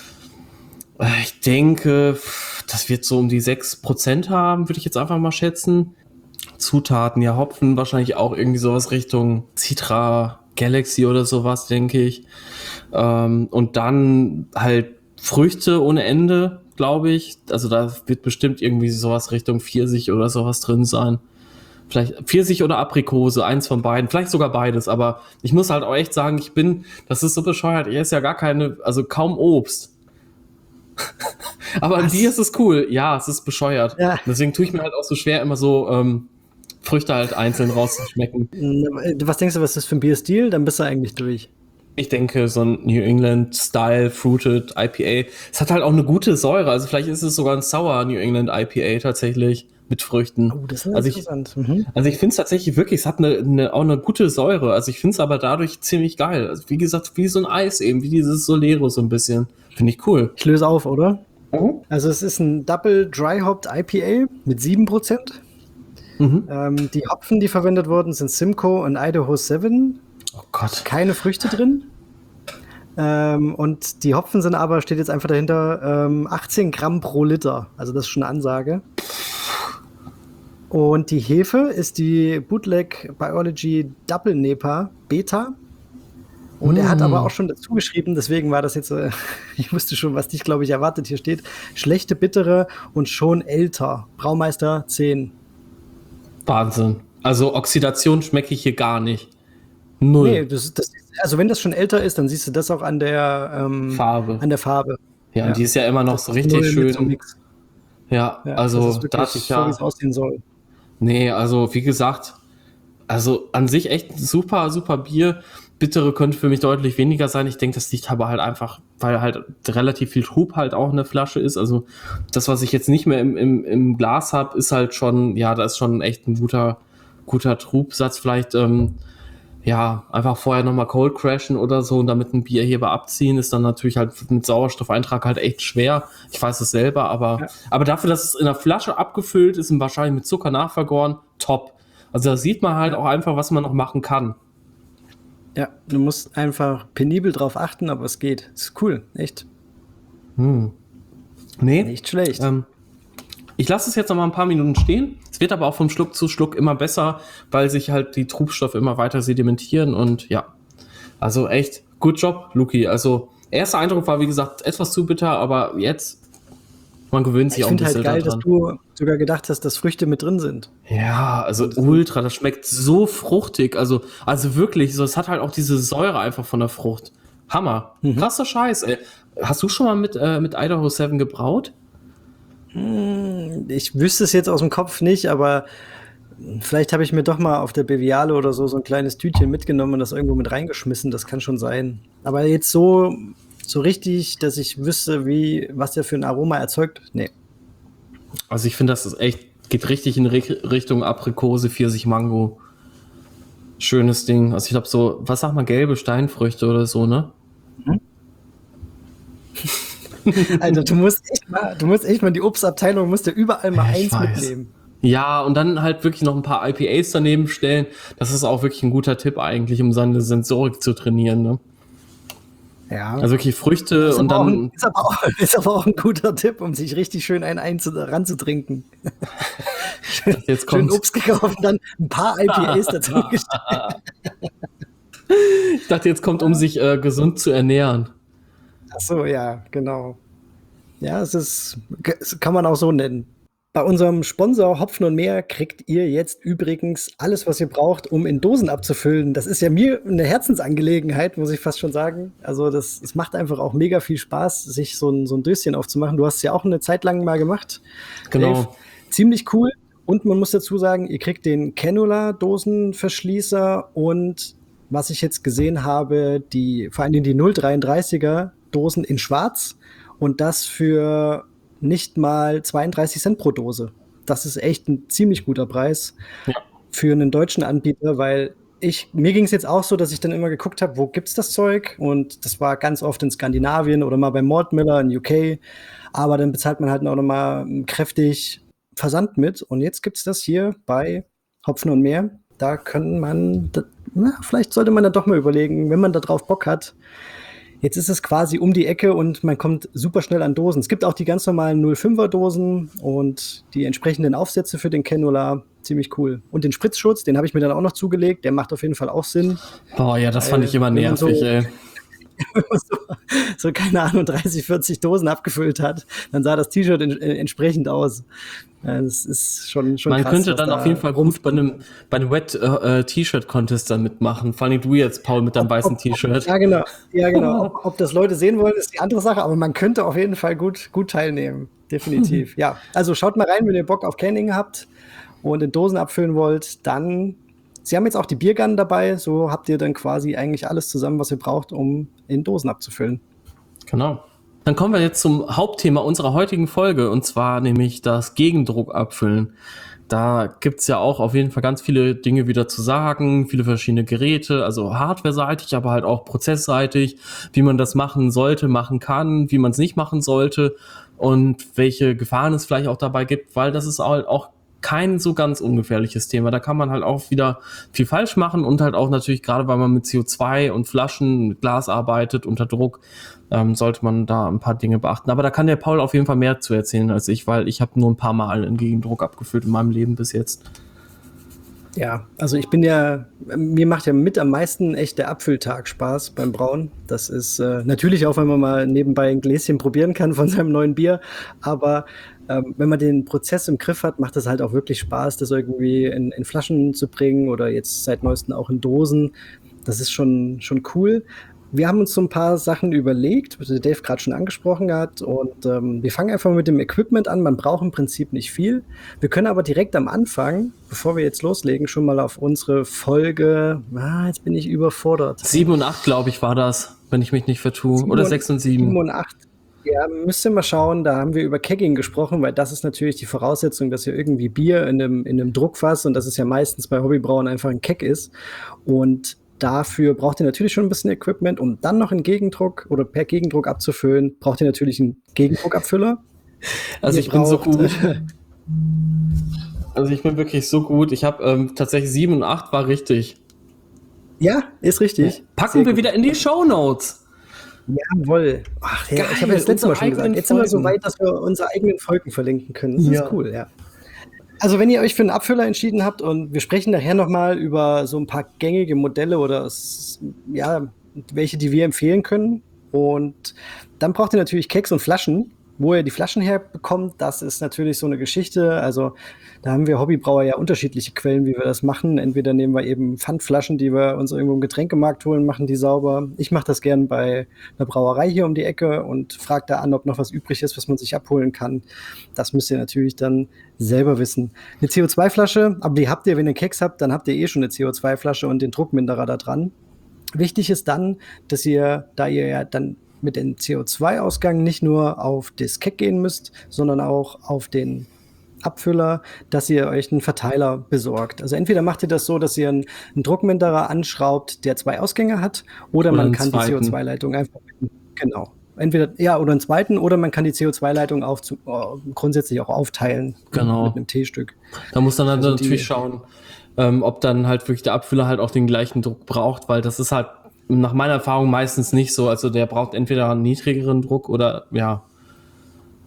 Ich denke, das wird so um die sechs Prozent haben, würde ich jetzt einfach mal schätzen. Zutaten, ja, Hopfen, wahrscheinlich auch irgendwie sowas Richtung Citra Galaxy oder sowas, denke ich. Ähm, und dann halt Früchte ohne Ende, glaube ich. Also da wird bestimmt irgendwie sowas Richtung Pfirsich oder sowas drin sein. Vielleicht Pfirsich oder Aprikose, eins von beiden, vielleicht sogar beides, aber ich muss halt auch echt sagen, ich bin, das ist so bescheuert, ich esse ja gar keine, also kaum Obst. Aber an Was? Bier ist es cool, ja, es ist bescheuert. Ja. Deswegen tue ich mir halt auch so schwer, immer so ähm, Früchte halt einzeln rauszuschmecken. Was denkst du, was ist das für ein Bierstil? Dann bist du eigentlich durch. Ich denke, so ein New England Style Fruited I P A, es hat halt auch eine gute Säure, also vielleicht ist es sogar ein Sour New England I P A tatsächlich mit Früchten. Oh, das ist Also ich, interessant. Mhm. also ich finde es tatsächlich wirklich, es hat eine, eine, auch eine gute Säure, also ich finde es aber dadurch ziemlich geil. Also wie gesagt, wie so ein Eis eben, wie dieses Solero so ein bisschen. Finde ich cool. Ich löse auf, oder? Mhm. Also es ist ein Double Dry Hopped I P A mit sieben Prozent. Mhm. Ähm, die Hopfen, die verwendet wurden, sind Simcoe und Idaho sieben. Oh Gott. Keine Früchte drin. Ähm, und die Hopfen sind aber, steht jetzt einfach dahinter, ähm, achtzehn Gramm pro Liter. Also das ist schon eine Ansage. Und die Hefe ist die Bootleg Biology Double Nepa Beta. Und er hat Mm. aber auch schon dazu geschrieben, deswegen war das jetzt, äh, ich wusste schon, was dich, glaube ich, erwartet. Hier steht, schlechte, bittere und schon älter. Braumeister zehn. Wahnsinn. Also Oxidation schmecke ich hier gar nicht. Null. Nee, das, das, also wenn das schon älter ist, dann siehst du das auch an der ähm, Farbe. An der Farbe. Ja, und die ist ja immer noch Das so ist richtig null mit so schön. nix. Ja, Ja, also das ist wirklich da hatte ich so, ja. wie es aussehen soll. Nee, also wie gesagt, also an sich echt super, super Bier. Bittere könnte für mich deutlich weniger sein. Ich denke, das liegt aber halt einfach, weil halt relativ viel Trub halt auch in der Flasche ist. Also das, was ich jetzt nicht mehr im, im, im Glas habe, ist halt schon, ja, da ist schon echt ein guter, guter Trubsatz. Vielleicht, ähm, ja, einfach vorher nochmal Cold Crashen oder so und damit ein Bierheber abziehen, ist dann natürlich halt mit Sauerstoffeintrag halt echt schwer. Ich weiß es selber, aber, Ja. aber dafür, dass es in der Flasche abgefüllt ist und wahrscheinlich mit Zucker nachvergoren, top. Also da sieht man halt auch einfach, was man noch machen kann. Ja, du musst einfach penibel drauf achten, aber es geht. Es ist cool, echt. Hm. Nee. Nicht schlecht. Ähm, ich lasse es jetzt noch mal ein paar Minuten stehen. Es wird aber auch vom Schluck zu Schluck immer besser, weil sich halt die Trubstoffe immer weiter sedimentieren und ja. Also echt, good job, Luki. Also erster Eindruck war, wie gesagt, etwas zu bitter, aber jetzt, man gewöhnt sich Ich auch ein finde halt bisschen geil, dass daran. du sogar gedacht hast, dass Früchte mit drin sind. Ja, also ultra, das schmeckt so fruchtig. Also, also wirklich, so, es hat halt auch diese Säure einfach von der Frucht. Hammer. Mhm. Krasser Scheiß, ey. Hast du schon mal mit, äh, mit Idaho sieben gebraut? Ich wüsste es jetzt aus dem Kopf nicht, aber vielleicht habe ich mir doch mal auf der Beviale oder so so ein kleines Tütchen mitgenommen und das irgendwo mit reingeschmissen. Das kann schon sein. Aber jetzt so, so richtig, dass ich wüsste, wie, was der für ein Aroma erzeugt, nee. Also ich finde, das ist echt, geht richtig in Re- Richtung Aprikose, Pfirsich, Mango. Schönes Ding. Also ich glaube so, was sagt man, gelbe Steinfrüchte oder so, ne? Also du musst echt mal, du musst echt mal die Obstabteilung, musst du überall mal Ich eins weiß. mitnehmen. Ja, und dann halt wirklich noch ein paar I P As daneben stellen. Das ist auch wirklich ein guter Tipp eigentlich, um seine Sensorik zu trainieren, ne? Ja. Also wirklich Früchte ist, und aber auch dann. ein, ist, aber auch, ist aber auch ein guter Tipp, um sich richtig schön einen einzu- ranzutrinken. schön, Jetzt schön kommt's. Obst gekauft und dann ein paar I P As dazu gestellt. Ich dachte, jetzt kommt, um sich äh, gesund zu ernähren. Ach so, ja, genau. Ja, es ist, es kann man auch so nennen. Bei unserem Sponsor Hopfen und Meer kriegt ihr jetzt übrigens alles, was ihr braucht, um in Dosen abzufüllen. Das ist ja mir eine Herzensangelegenheit, muss ich fast schon sagen. Also das, es macht einfach auch mega viel Spaß, sich so ein, so ein Döschen aufzumachen. Du hast es ja auch eine Zeit lang mal gemacht. Genau. Dave. Ziemlich cool. Und man muss dazu sagen, ihr kriegt den Cannula-Dosenverschließer und was ich jetzt gesehen habe, die, vor allem die null Komma dreiunddreißiger Dosen in schwarz und das für nicht mal zweiunddreißig Cent pro Dose. Das ist echt ein ziemlich guter Preis Ja. für einen deutschen Anbieter, weil ich, mir ging es jetzt auch so, dass ich dann immer geguckt habe, wo gibt's das Zeug? Und das war ganz oft in Skandinavien oder mal bei Malt Miller in U K. Aber dann bezahlt man halt auch nochmal kräftig Versand mit. Und jetzt gibt's das hier bei Hopfen und Meer. Da kann man, da, na, vielleicht sollte man dann doch mal überlegen, wenn man da drauf Bock hat. Jetzt ist es quasi um die Ecke und man kommt super schnell an Dosen. Es gibt auch die ganz normalen null Komma fünfer Dosen und die entsprechenden Aufsätze für den Cannula. Ziemlich cool. Und den Spritzschutz, den habe ich mir dann auch noch zugelegt. Der macht auf jeden Fall auch Sinn. Boah, ja, das fand ich immer nervig, so, ey. Wenn man so, so, keine Ahnung, dreißig, vierzig Dosen abgefüllt hat, dann sah das T-Shirt in, äh, entsprechend aus. Das ist schon, schon Man krass, könnte dann da auf jeden Fall gut bei einem, bei einem Wet-T-Shirt-Contest dann mitmachen. Vor allem du jetzt, Paul, mit deinem ob, weißen T-Shirt. Ja, genau. Ja, genau. Ob, ob das Leute sehen wollen, ist die andere Sache, aber man könnte auf jeden Fall gut, gut teilnehmen. Definitiv. Ja, also schaut mal rein, wenn ihr Bock auf Canning habt und in Dosen abfüllen wollt, dann, sie haben jetzt auch die Biergun dabei, so habt ihr dann quasi eigentlich alles zusammen, was ihr braucht, um in Dosen abzufüllen. Genau. Dann kommen wir jetzt zum Hauptthema unserer heutigen Folge, und zwar nämlich das Gegendruckabfüllen. Da gibt's ja auch auf jeden Fall ganz viele Dinge wieder zu sagen, viele verschiedene Geräte, also hardware-seitig, aber halt auch prozessseitig, wie man das machen sollte, machen kann, wie man es nicht machen sollte und welche Gefahren es vielleicht auch dabei gibt, weil das ist halt auch kein so ganz ungefährliches Thema. Da kann man halt auch wieder viel falsch machen und halt auch natürlich, gerade weil man mit C O zwei und Flaschen, mit Glas arbeitet, unter Druck, ähm, sollte man da ein paar Dinge beachten. Aber da kann der Paul auf jeden Fall mehr zu erzählen als ich, weil ich habe nur ein paar Mal einen Gegendruck abgefüllt in meinem Leben bis jetzt. Ja, also ich bin ja, mir macht ja mit am meisten echt der Abfülltag Spaß beim Brauen. Das ist äh, natürlich auch, wenn man mal nebenbei ein Gläschen probieren kann von seinem neuen Bier, aber ähm, wenn man den Prozess im Griff hat, macht es halt auch wirklich Spaß, das irgendwie in, in Flaschen zu bringen oder jetzt seit neuestem auch in Dosen. Das ist schon, schon cool. Wir haben uns so ein paar Sachen überlegt, was der Dave gerade schon angesprochen hat, und ähm, wir fangen einfach mit dem Equipment an. Man braucht im Prinzip nicht viel. Wir können aber direkt am Anfang, bevor wir jetzt loslegen, schon mal auf unsere Folge, ah, jetzt bin ich überfordert. sieben und acht, glaube ich, war das, wenn ich mich nicht vertue. Oder sechs und sieben. sieben und acht. Ja, müsst ihr mal schauen, da haben wir über Kegging gesprochen, weil das ist natürlich die Voraussetzung, dass ihr irgendwie Bier in einem, in einem Druckfass, und das ist ja meistens bei Hobbybrauen einfach ein Keg ist, und dafür braucht ihr natürlich schon ein bisschen Equipment, um dann noch einen Gegendruck oder per Gegendruck abzufüllen, braucht ihr natürlich einen Gegendruckabfüller. Also ihr ich bin so gut. Also ich bin wirklich so gut. Ich habe ähm, tatsächlich sieben und acht war richtig. Ja, ist richtig. Packen Sehr wir gut. wieder in die Shownotes. Jawohl. Ach, ja, Geil, ich habe ja das letzte Mal schon unsere gesagt. Jetzt sind wir so eigenen weit, dass wir unsere eigenen Folgen verlinken können. Das Ja. ist cool, ja. Also wenn ihr euch für einen Abfüller entschieden habt, und wir sprechen nachher nochmal über so ein paar gängige Modelle oder s- ja, welche, die wir empfehlen können. Und dann braucht ihr natürlich Kegs und Flaschen. Wo ihr die Flaschen herbekommt, das ist natürlich so eine Geschichte. Also da haben wir Hobbybrauer ja unterschiedliche Quellen, wie wir das machen. Entweder nehmen wir eben Pfandflaschen, die wir uns irgendwo im Getränkemarkt holen, machen die sauber. Ich mache das gern bei einer Brauerei hier um die Ecke und frage da an, ob noch was übrig ist, was man sich abholen kann. Das müsst ihr natürlich dann selber wissen. Eine C O zwei Flasche, aber die habt ihr, wenn ihr Keks habt, dann habt ihr eh schon eine C O zwei Flasche und den Druckminderer da dran. Wichtig ist dann, dass ihr, da ihr ja dann mit dem C O zwei Ausgang nicht nur auf das Keg gehen müsst, sondern auch auf den Abfüller, dass ihr euch einen Verteiler besorgt. Also entweder macht ihr das so, dass ihr einen, einen Druckminderer anschraubt, der zwei Ausgänge hat, oder, Oder man einen kann die C O zweiten. zwei Leitung einfach, genau, entweder, ja, oder einen zweiten, oder man kann die C O zwei Leitung auf, zu, oh, grundsätzlich auch aufteilen Genau. mit einem T-Stück. Da muss dann halt Also die- natürlich schauen, ähm, ob dann halt wirklich der Abfüller halt auch den gleichen Druck braucht, weil das ist halt nach meiner Erfahrung meistens nicht so. Also der braucht entweder einen niedrigeren Druck oder ja,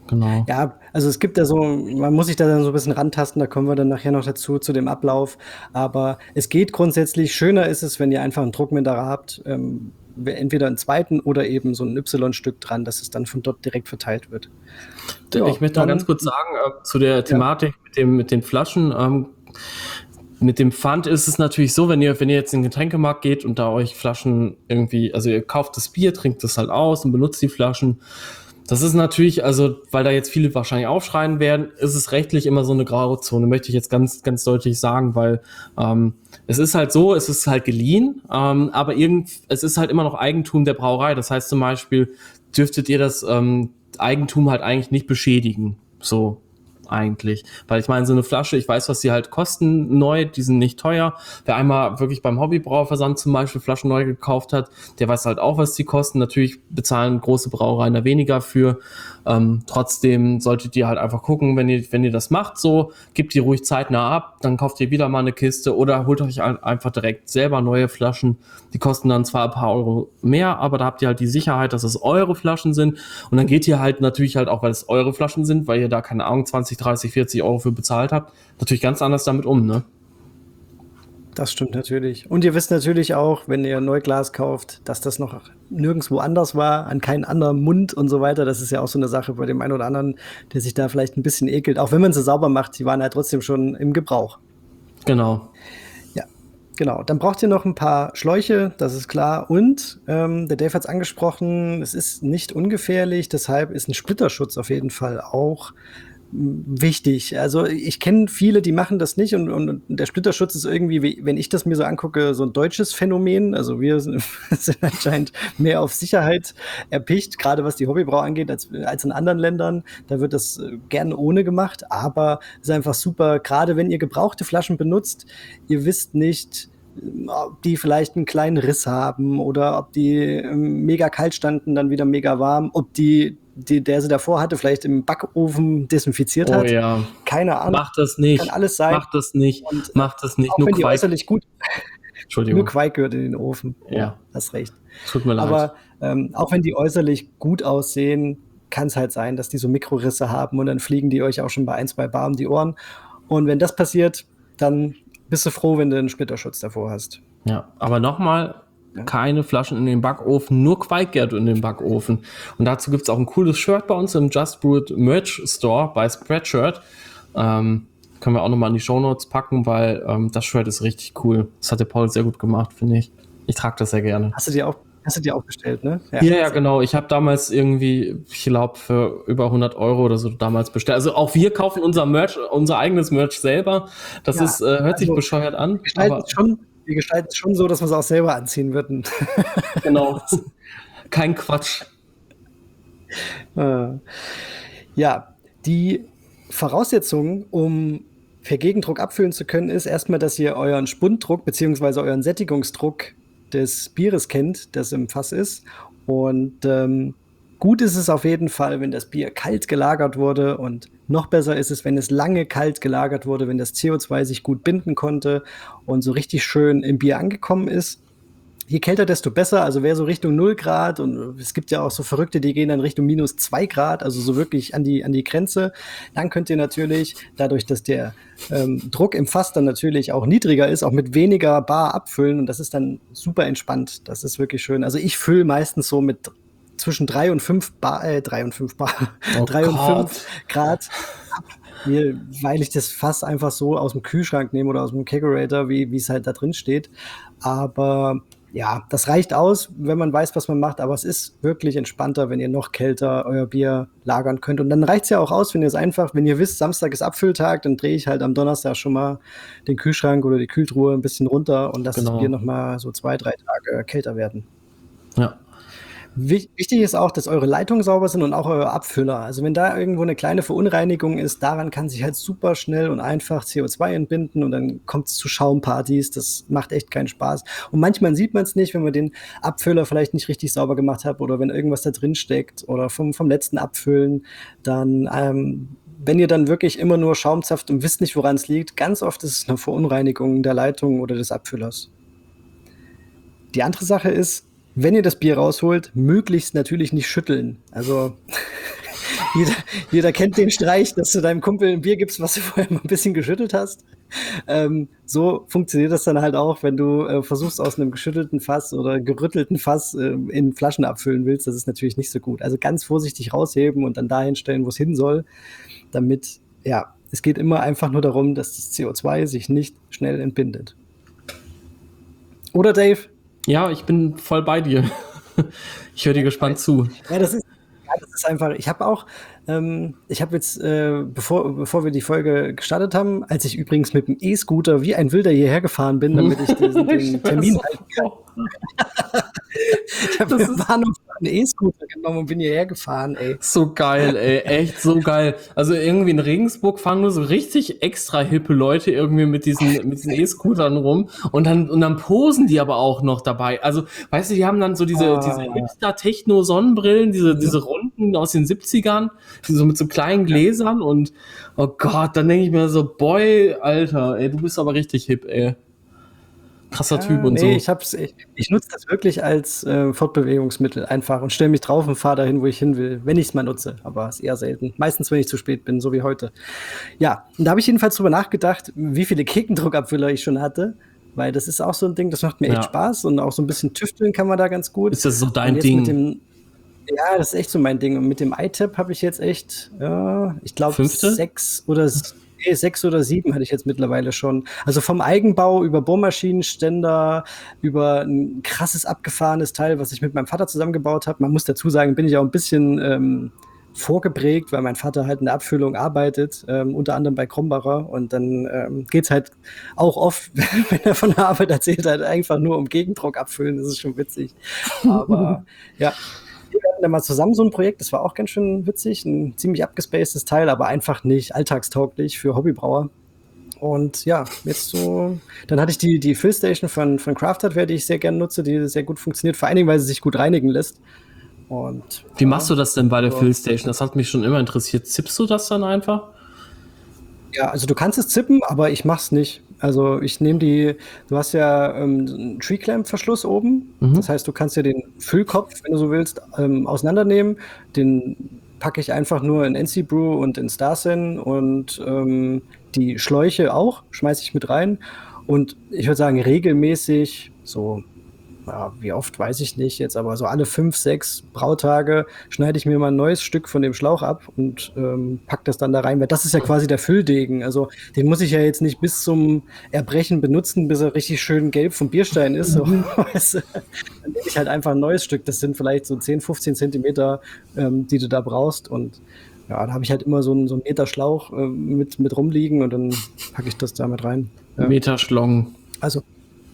Genau. Ja, also es gibt da so, man muss sich da dann so ein bisschen rantasten, da kommen wir dann nachher noch dazu, zu dem Ablauf. Aber es geht grundsätzlich, schöner ist es, wenn ihr einfach einen Druckminderer habt, ähm, entweder einen zweiten oder eben so ein Y-Stück dran, dass es dann von dort direkt verteilt wird. Ja, Ich möchte noch ganz dann, kurz sagen, äh, zu der ja, Thematik mit dem, mit den Flaschen, ähm, mit dem Pfand ist es natürlich so, wenn ihr, wenn ihr jetzt in den Getränkemarkt geht und da euch Flaschen irgendwie, also ihr kauft das Bier, trinkt das halt aus und benutzt die Flaschen. Das ist natürlich, also, weil da jetzt viele wahrscheinlich aufschreien werden, ist es rechtlich immer so eine Grauzone, möchte ich jetzt ganz, ganz deutlich sagen, weil ähm, es ist halt so, es ist halt geliehen, ähm, aber irgend, es ist halt immer noch Eigentum der Brauerei. Das heißt zum Beispiel, dürftet ihr das ähm, Eigentum halt eigentlich nicht beschädigen, so eigentlich. Weil ich meine, so eine Flasche, ich weiß, was die halt kosten neu, die sind nicht teuer. Wer einmal wirklich beim Hobbybrauerversand zum Beispiel Flaschen neu gekauft hat, der weiß halt auch, was die kosten. Natürlich bezahlen große Brauereien da weniger für. Ähm, trotzdem solltet ihr halt einfach gucken, wenn ihr, wenn ihr das macht, so, gebt die ruhig zeitnah ab, dann kauft ihr wieder mal eine Kiste oder holt euch ein, einfach direkt selber neue Flaschen. Die kosten dann zwar ein paar Euro mehr, aber da habt ihr halt die Sicherheit, dass es eure Flaschen sind. Und dann geht ihr halt natürlich halt auch, weil es eure Flaschen sind, weil ihr da, keine Ahnung, zwanzig, dreißig, vierzig Euro für bezahlt habt, natürlich ganz anders damit um, ne? das stimmt natürlich. Und ihr wisst natürlich auch, wenn ihr Neuglas kauft, dass das noch nirgendwo anders war, an keinen anderen Mund und so weiter. Das ist ja auch so eine Sache bei dem einen oder anderen, der sich da vielleicht ein bisschen ekelt. Auch wenn man sie sauber macht, die waren ja trotzdem schon im Gebrauch. Genau. Ja, genau. Dann braucht ihr noch ein paar Schläuche, das ist klar. Und ähm, der Dave hat es angesprochen, es ist nicht ungefährlich, deshalb ist ein Splitterschutz auf jeden Fall auch m, wichtig. Also ich kenne viele, die machen das nicht und, und der Splitterschutz ist irgendwie, wie- wenn ich das mir so angucke, so ein deutsches Phänomen. Also wir sind, sind anscheinend mehr auf Sicherheit erpicht, gerade was die Hobbybrau angeht, als, als in anderen Ländern. Da wird das äh, gern ohne gemacht, aber es ist einfach super, gerade wenn ihr gebrauchte Flaschen benutzt, ihr wisst nicht, ob die vielleicht einen kleinen Riss haben oder ob die ähm, mega kalt standen, dann wieder mega warm, ob die, die, der sie davor hatte, vielleicht im Backofen desinfiziert Oh hat. ja. Keine Ahnung, Macht das kann nicht. alles sein. Macht das nicht. Und äh, Macht das nicht. auch Nur wenn die Quake. äußerlich gut, nur Entschuldigung. Quake gehört in den Ofen. Ja, Ja. hast recht. Tut mir leid. Aber ähm, auch wenn die äußerlich gut aussehen, kann es halt sein, dass die so Mikrorisse haben und dann fliegen die euch auch schon bei ein, zwei Bar um die Ohren. Und wenn das passiert, dann bist du froh, wenn du einen Splitterschutz davor hast. Ja, aber nochmal, Ja. keine Flaschen in den Backofen, nur Quaikgärte in den Backofen. Und dazu gibt es auch ein cooles Shirt bei uns im Just Brewed Merch Store bei Spreadshirt. Ähm, können wir auch nochmal in die Shownotes packen, weil ähm, das Shirt ist richtig cool. Das hat der Paul sehr gut gemacht, finde ich. Ich trage das sehr gerne. Hast du dir auch, hast du dir auch bestellt, ne? Ja, ja, genau. Ich habe damals irgendwie, ich glaube, für über hundert Euro oder so damals bestellt. Also auch wir kaufen unser Merch, unser eigenes Merch selber. Das Ja, ist, äh, hört sich also bescheuert an, Wir gestalten aber es schon, wir gestalten es schon so, dass wir es auch selber anziehen würden. genau. Kein Quatsch. Äh, ja, die Voraussetzung, um per Gegendruck abfüllen zu können, ist erstmal, dass ihr euren Spunddruck bzw. euren Sättigungsdruck des Bieres kennt, das im Fass ist. Und ähm, gut ist es auf jeden Fall, wenn das Bier kalt gelagert wurde. Und noch besser ist es, wenn es lange kalt gelagert wurde, wenn das C O zwei sich gut binden konnte und so richtig schön im Bier angekommen ist. Je kälter, desto besser. Also wer so Richtung null Grad, und es gibt ja auch so Verrückte, die gehen dann Richtung minus zwei Grad, also so wirklich an die, an die Grenze. Dann könnt ihr natürlich, dadurch, dass der ähm, Druck im Fass dann natürlich auch niedriger ist, auch mit weniger Bar abfüllen. Und das ist dann super entspannt. Das ist wirklich schön. Also ich fülle meistens so mit zwischen drei und fünf Bar, äh, drei und fünf Bar, Oh drei und Gott. fünf Grad. Mir, weil ich das Fass einfach so aus dem Kühlschrank nehme oder aus dem Kegerator, wie wie es halt da drin steht. Aber ja, das reicht aus, wenn man weiß, was man macht. Aber es ist wirklich entspannter, wenn ihr noch kälter euer Bier lagern könnt. Und dann reicht es ja auch aus, wenn ihr es einfach, wenn ihr wisst, Samstag ist Abfülltag, dann drehe ich halt am Donnerstag schon mal den Kühlschrank oder die Kühltruhe ein bisschen runter und lasse Genau. das Bier noch mal so zwei, drei Tage kälter werden. Ja. Wich- Wichtig ist auch, dass eure Leitungen sauber sind und auch euer Abfüller. Also wenn da irgendwo eine kleine Verunreinigung ist, daran kann sich halt super schnell und einfach C O zwei entbinden und dann kommt es zu Schaumpartys. Das macht echt keinen Spaß. Und manchmal sieht man es nicht, wenn man den Abfüller vielleicht nicht richtig sauber gemacht hat oder wenn irgendwas da drin steckt oder vom, vom letzten Abfüllen, dann ähm, wenn ihr dann wirklich immer nur Schaum zapft und wisst nicht, woran es liegt, ganz oft ist es eine Verunreinigung der Leitung oder des Abfüllers. Die andere Sache ist, wenn ihr das Bier rausholt, möglichst natürlich nicht schütteln. Also jeder, jeder kennt den Streich, dass du deinem Kumpel ein Bier gibst, was du vorher mal ein bisschen geschüttelt hast. Ähm, so funktioniert das dann halt auch, wenn du äh, versuchst, aus einem geschüttelten Fass oder gerüttelten Fass äh, in Flaschen abfüllen willst. Das ist natürlich nicht so gut. Also ganz vorsichtig rausheben und dann dahin stellen, wo es hin soll, damit, ja, es geht immer einfach nur darum, dass das C O zwei sich nicht schnell entbindet. Oder, Dave? Ja, ich bin voll bei dir. Ich höre dir gespannt zu. Ja, das ist, ja, das ist einfach, ich habe auch, ähm, ich habe jetzt, äh, bevor, bevor wir die Folge gestartet haben, als ich übrigens mit dem E-Scooter wie ein Wilder hierher gefahren bin, damit ich diesen, den Termin halten kann. Ich habe mir Warnung für einen E-Scooter genommen und bin hierher gefahren, ey. So geil, ey, echt so geil. Also irgendwie in Regensburg fahren nur so richtig extra hippe Leute irgendwie mit diesen mit diesen E-Scootern rum und dann und dann posen die aber auch noch dabei. Also, weißt du, die haben dann so diese Ah. diese Hipster-Techno-Sonnenbrillen, diese diese runden aus den siebzigern, die so mit so kleinen Gläsern und oh Gott, dann denke ich mir so, boy, Alter, ey, du bist aber richtig hip, ey. Krasser Ja, Typ und nee, so. ich hab's, ich, ich nutze das wirklich als äh, Fortbewegungsmittel einfach und stelle mich drauf und fahre dahin, wo ich hin will, wenn ich es mal nutze. Aber es ist eher selten. Meistens, wenn ich zu spät bin, so wie heute. Ja, und da habe ich jedenfalls drüber nachgedacht, wie viele Kekendruckabfüller ich schon hatte. Weil das ist auch so ein Ding, das macht mir echt Ja. Spaß und auch so ein bisschen tüfteln kann man da ganz gut. Ist das so dein Und jetzt Ding? Mit dem, ja, das ist echt so mein Ding. Und mit dem iTap habe ich jetzt echt, ja, ich glaube, Fünfte? sechs oder s- nee, sechs oder sieben hatte ich jetzt mittlerweile schon. Also vom Eigenbau über Bohrmaschinenständer, über ein krasses abgefahrenes Teil, was ich mit meinem Vater zusammengebaut habe. Man muss dazu sagen, bin ich auch ein bisschen ähm, vorgeprägt, weil mein Vater halt in der Abfüllung arbeitet, ähm, unter anderem bei Krombacher. Und dann ähm, geht's halt auch oft, wenn er von der Arbeit erzählt, halt einfach nur um Gegendruck abfüllen. Das ist schon witzig. Aber ja, wir hatten da mal zusammen so ein Projekt, das war auch ganz schön witzig, ein ziemlich abgespacedes Teil, aber einfach nicht alltagstauglich für Hobbybrauer. Und ja, jetzt so, dann hatte ich die, die Fillstation von, von Craft Hardware, die ich sehr gerne nutze, die sehr gut funktioniert, vor allen Dingen, weil sie sich gut reinigen lässt. Und Wie machst du das denn bei der so. Fillstation? Das hat mich schon immer interessiert. Zippst du das dann einfach? Ja, also du kannst es zippen, aber ich mach's nicht. Also ich nehme die, du hast ja ähm, einen Tree-Clamp-Verschluss oben. Mhm. Das heißt, du kannst ja den Füllkopf, wenn du so willst, ähm, auseinandernehmen. Den packe ich einfach nur in N C Brew und in Starsen und ähm, die Schläuche auch, schmeiße ich mit rein. Und ich würde sagen, regelmäßig, so, ja, wie oft weiß ich nicht jetzt, aber so alle fünf, sechs Brautage schneide ich mir mal ein neues Stück von dem Schlauch ab und ähm, pack das dann da rein, weil das ist ja quasi der Fülldegen. Also den muss ich ja jetzt nicht bis zum Erbrechen benutzen, bis er richtig schön gelb vom Bierstein ist. So, weißt du? Dann nehme ich halt einfach ein neues Stück. Das sind vielleicht so zehn, fünfzehn Zentimeter, ähm, die du da brauchst. Und ja, da habe ich halt immer so einen, so einen Meter Schlauch äh, mit, mit rumliegen und dann packe ich das da mit rein. Ja. Meterschlong. Also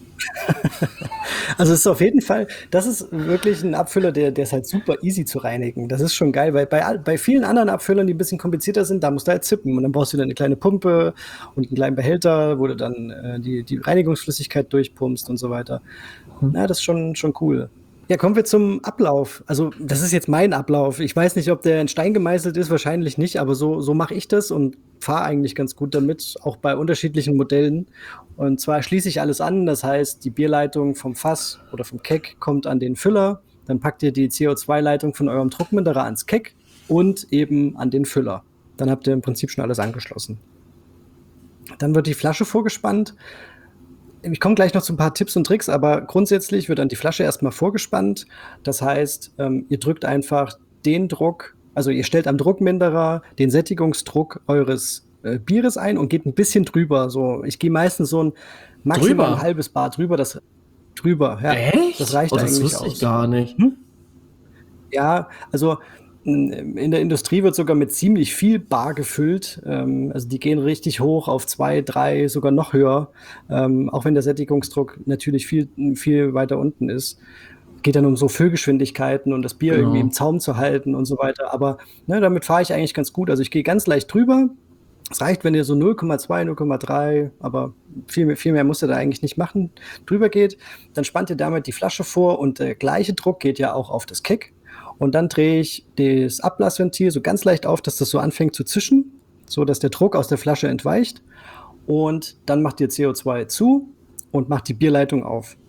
Also es ist auf jeden Fall, das ist wirklich ein Abfüller, der, der ist halt super easy zu reinigen. Das ist schon geil, weil bei, all- bei vielen anderen Abfüllern, die ein bisschen komplizierter sind, da musst du halt zippen und dann brauchst du wieder eine kleine Pumpe und einen kleinen Behälter, wo du dann äh, die, die Reinigungsflüssigkeit durchpumpst und so weiter. Ja, das ist schon, schon cool. Ja, kommen wir zum Ablauf. Also das ist jetzt mein Ablauf. Ich weiß nicht, ob der in Stein gemeißelt ist, wahrscheinlich nicht, aber so, so mache ich das und fahre eigentlich ganz gut damit, auch bei unterschiedlichen Modellen. Und zwar schließe ich alles an, das heißt, die Bierleitung vom Fass oder vom Keck kommt an den Füller, dann packt ihr die C O zwei Leitung von eurem Druckminderer ans Keck und eben an den Füller. Dann habt ihr im Prinzip schon alles angeschlossen. Dann wird die Flasche vorgespannt. Ich komme gleich noch zu ein paar Tipps und Tricks, aber grundsätzlich wird dann die Flasche erstmal vorgespannt. Das heißt, ähm, ihr drückt einfach den Druck, also ihr stellt am Druckminderer den Sättigungsdruck eures äh, Bieres ein und geht ein bisschen drüber. So, ich gehe meistens so ein maximal Drüber? ein halbes Bar drüber, das drüber, ja. Echt? Das reicht oh, das eigentlich wusste aus. ich gar nicht. Ja, also m, in der Industrie wird sogar mit ziemlich viel Bar gefüllt. Ähm, also die gehen richtig hoch auf zwei, drei, sogar noch höher. Ähm, auch wenn der Sättigungsdruck natürlich viel, viel weiter unten ist. Geht dann um so Füllgeschwindigkeiten und das Bier Genau. irgendwie im Zaum zu halten und so weiter. Aber ne, damit fahre ich eigentlich ganz gut. Also ich gehe ganz leicht drüber. Es reicht, wenn ihr so null Komma zwei, null Komma drei, aber viel mehr, viel mehr musst ihr da eigentlich nicht machen, drüber geht. Dann spannt ihr damit die Flasche vor und der gleiche Druck geht ja auch auf das Keck. Und dann drehe ich das Ablassventil so ganz leicht auf, dass das so anfängt zu zischen, so dass der Druck aus der Flasche entweicht. Und dann macht ihr C O zwei zu und macht die Bierleitung auf.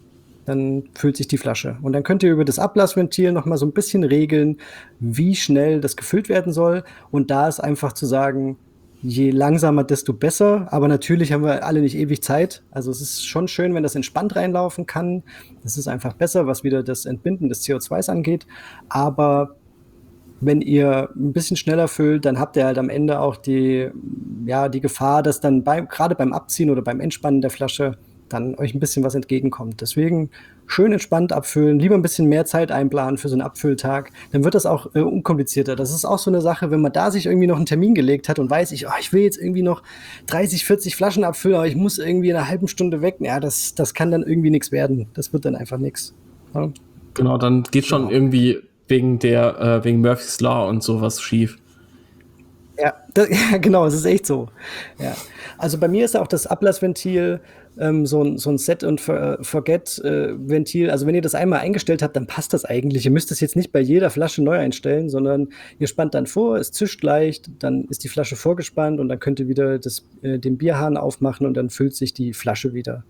dann füllt sich die Flasche. Und dann könnt ihr über das Ablassventil noch mal so ein bisschen regeln, wie schnell das gefüllt werden soll. Und da ist einfach zu sagen, je langsamer, desto besser. Aber natürlich haben wir alle nicht ewig Zeit. Also es ist schon schön, wenn das entspannt reinlaufen kann. Das ist einfach besser, was wieder das Entbinden des C O zwei angeht. Aber wenn ihr ein bisschen schneller füllt, dann habt ihr halt am Ende auch die, ja, die Gefahr, dass dann beim, gerade beim Abziehen oder beim Entspannen der Flasche dann euch ein bisschen was entgegenkommt. Deswegen schön entspannt abfüllen, lieber ein bisschen mehr Zeit einplanen für so einen Abfülltag. Dann wird das auch äh, unkomplizierter. Das ist auch so eine Sache, wenn man da sich irgendwie noch einen Termin gelegt hat und weiß, ich, oh, ich will jetzt irgendwie noch dreißig, vierzig Flaschen abfüllen, aber ich muss irgendwie in einer halben Stunde weg. Ja, das, das kann dann irgendwie nichts werden. Das wird dann einfach nichts. Ja. Genau, dann geht schon Genau. irgendwie wegen der, äh, wegen Murphy's Law und sowas schief. Ja, das, ja, genau, es ist echt so. Ja. Also bei mir ist auch das Ablassventil ähm, so ein, so ein Set-and-Forget-Ventil. Also wenn ihr das einmal eingestellt habt, dann passt das eigentlich. Ihr müsst es jetzt nicht bei jeder Flasche neu einstellen, sondern ihr spannt dann vor, es zischt leicht, dann ist die Flasche vorgespannt und dann könnt ihr wieder das, äh, den Bierhahn aufmachen und dann füllt sich die Flasche wieder.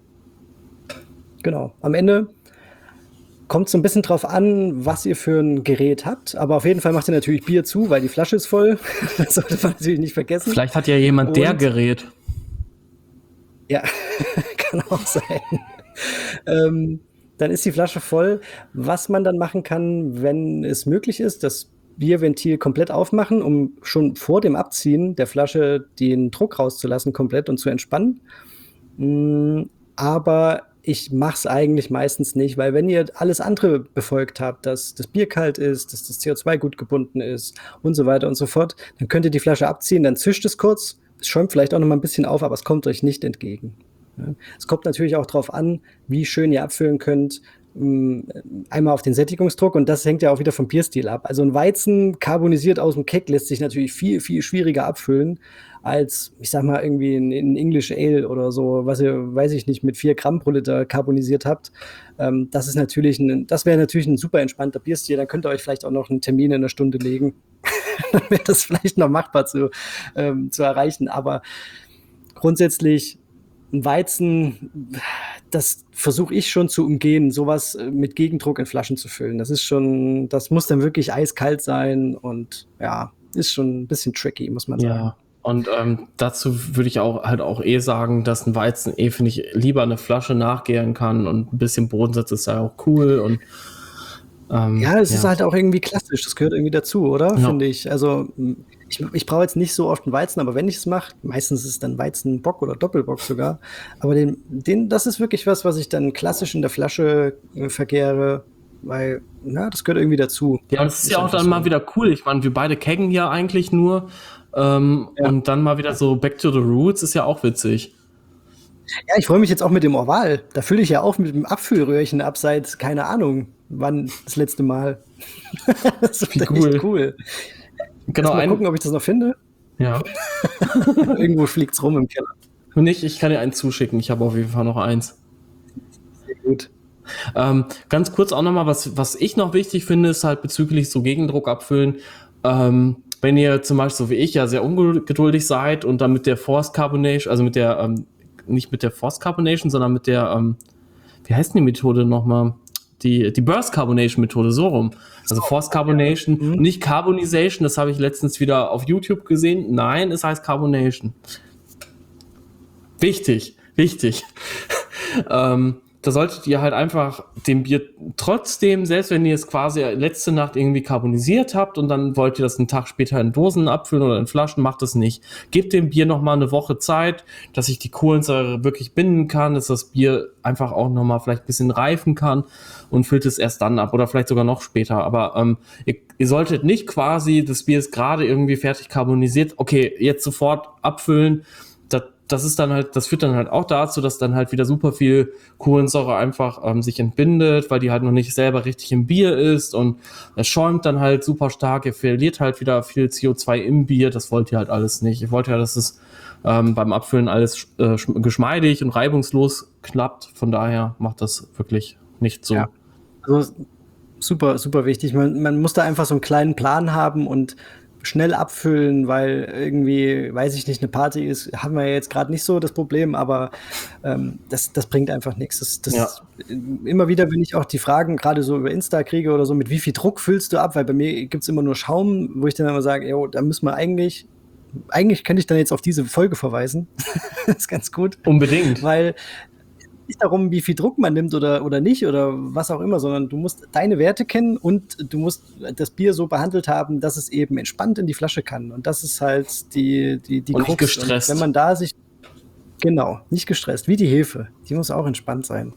Genau, am Ende kommt so ein bisschen drauf an, was ihr für ein Gerät habt. Aber auf jeden Fall macht ihr natürlich Bier zu, weil die Flasche ist voll. Das sollte man natürlich nicht vergessen. Vielleicht hat ja jemand Und- der Gerät. Ja, kann auch sein. ähm, dann ist die Flasche voll. Was man dann machen kann, wenn es möglich ist, das Bierventil komplett aufmachen, um schon vor dem Abziehen der Flasche den Druck rauszulassen komplett und zu entspannen. Mm, aber ich mache es eigentlich meistens nicht, weil wenn ihr alles andere befolgt habt, dass das Bier kalt ist, dass das C O zwei gut gebunden ist und so weiter und so fort, dann könnt ihr die Flasche abziehen, dann zischt es kurz, es schäumt vielleicht auch noch mal ein bisschen auf, aber es kommt euch nicht entgegen. Ja. Es kommt natürlich auch darauf an, wie schön ihr abfüllen könnt, mh, einmal auf den Sättigungsdruck und das hängt ja auch wieder vom Bierstil ab. Also ein Weizen carbonisiert aus dem Keck lässt sich natürlich viel, viel schwieriger abfüllen als, ich sag mal, irgendwie ein, ein English Ale oder so, was ihr, weiß ich nicht, mit vier Gramm pro Liter carbonisiert habt. Ähm, das ist natürlich ein, das wäre natürlich ein super entspannter Bierstil. Dann könnt ihr euch vielleicht auch noch einen Termin in einer Stunde legen. Dann wäre das vielleicht noch machbar zu, ähm, zu erreichen. Aber grundsätzlich ein Weizen, das versuche ich schon zu umgehen, sowas mit Gegendruck in Flaschen zu füllen. Das ist schon, das muss dann wirklich eiskalt sein und ja, ist schon ein bisschen tricky, muss man sagen. Ja. Und ähm, dazu würde ich auch halt auch eh sagen, dass ein Weizen eh, finde ich, lieber eine Flasche nachgären kann und ein bisschen Bodensatz ist ja auch cool und ähm, Ja, es ja. ist halt auch irgendwie klassisch, das gehört irgendwie dazu, oder? Ja. Finde ich. Also ich, ich brauche jetzt nicht so oft einen Weizen, aber wenn ich es mache, meistens ist es dann Weizenbock oder Doppelbock sogar. Aber den, den, das ist wirklich was, was ich dann klassisch in der Flasche äh, vergäre, weil, ja, das gehört irgendwie dazu. Ja, und es ist, Ist ja auch einfach dann so. mal wieder cool. Ich meine, wir beide keggen ja eigentlich nur ähm, Ja. und dann mal wieder so back to the roots ist ja auch witzig. Ja, ich freue mich jetzt auch mit dem Orval. Da fülle ich ja auch mit dem Abfüllröhrchen ab seit, keine Ahnung, wann das letzte Mal. Das ist Wie echt cool. cool. Genau, Mal ein, gucken, ob ich das noch finde. ja. Irgendwo fliegt's rum im Keller. Und nicht, ich kann dir einen zuschicken. Ich habe auf jeden Fall noch eins. Sehr gut. Ähm, ganz kurz auch nochmal, was, was ich noch wichtig finde, ist halt bezüglich so Gegendruck abfüllen. Ähm, wenn ihr zum Beispiel so wie ich ja sehr ungeduldig seid und dann mit der Forced Carbonation, also mit der, ähm, nicht mit der Forced Carbonation, sondern mit der, ähm, wie heißt denn die Methode nochmal? Die, die Burst Carbonation Methode, so rum. Also Forced Carbonation, Mhm. nicht Carbonization, das habe ich letztens wieder auf YouTube gesehen. Nein, es heißt Carbonation. Wichtig, wichtig. ähm, da solltet ihr halt einfach dem Bier trotzdem, selbst wenn ihr es quasi letzte Nacht irgendwie carbonisiert habt und dann wollt ihr das einen Tag später in Dosen abfüllen oder in Flaschen, macht das nicht. Gebt dem Bier nochmal eine Woche Zeit, dass sich die Kohlensäure wirklich binden kann, dass das Bier einfach auch nochmal vielleicht ein bisschen reifen kann und füllt es erst dann ab oder vielleicht sogar noch später. Aber ähm, ihr, ihr solltet nicht quasi, das Bier ist gerade irgendwie fertig carbonisiert, okay, jetzt sofort abfüllen. Das, das ist dann halt, das führt dann halt auch dazu, dass dann halt wieder super viel Kohlensäure einfach ähm, sich entbindet, weil die halt noch nicht selber richtig im Bier ist und es schäumt dann halt super stark, ihr verliert halt wieder viel C O zwei im Bier, das wollt ihr halt alles nicht. Ihr wollt ja, dass es ähm, beim Abfüllen alles äh, geschmeidig und reibungslos klappt, von daher macht das wirklich nicht so. Ja. Also super, super wichtig. Man, man muss da einfach so einen kleinen Plan haben und schnell abfüllen, weil irgendwie, weiß ich nicht, eine Party ist, haben wir ja jetzt gerade nicht so das Problem, aber ähm, das, das bringt einfach nichts. Das, das Ja. Immer wieder, wenn ich auch die Fragen gerade so über Insta kriege oder so, mit wie viel Druck füllst du ab, weil bei mir gibt's immer nur Schaum, wo ich dann immer sage, jo, da müssen wir eigentlich, eigentlich könnte ich dann jetzt auf diese Folge verweisen. Das ist ganz gut. Unbedingt. Weil nicht darum, wie viel Druck man nimmt oder, oder nicht oder was auch immer, sondern du musst deine Werte kennen und du musst das Bier so behandelt haben, dass es eben entspannt in die Flasche kann. Und das ist halt die, die, die Und nicht Krux. gestresst. Und wenn man da sich, genau, nicht gestresst, wie die Hefe, die muss auch entspannt sein.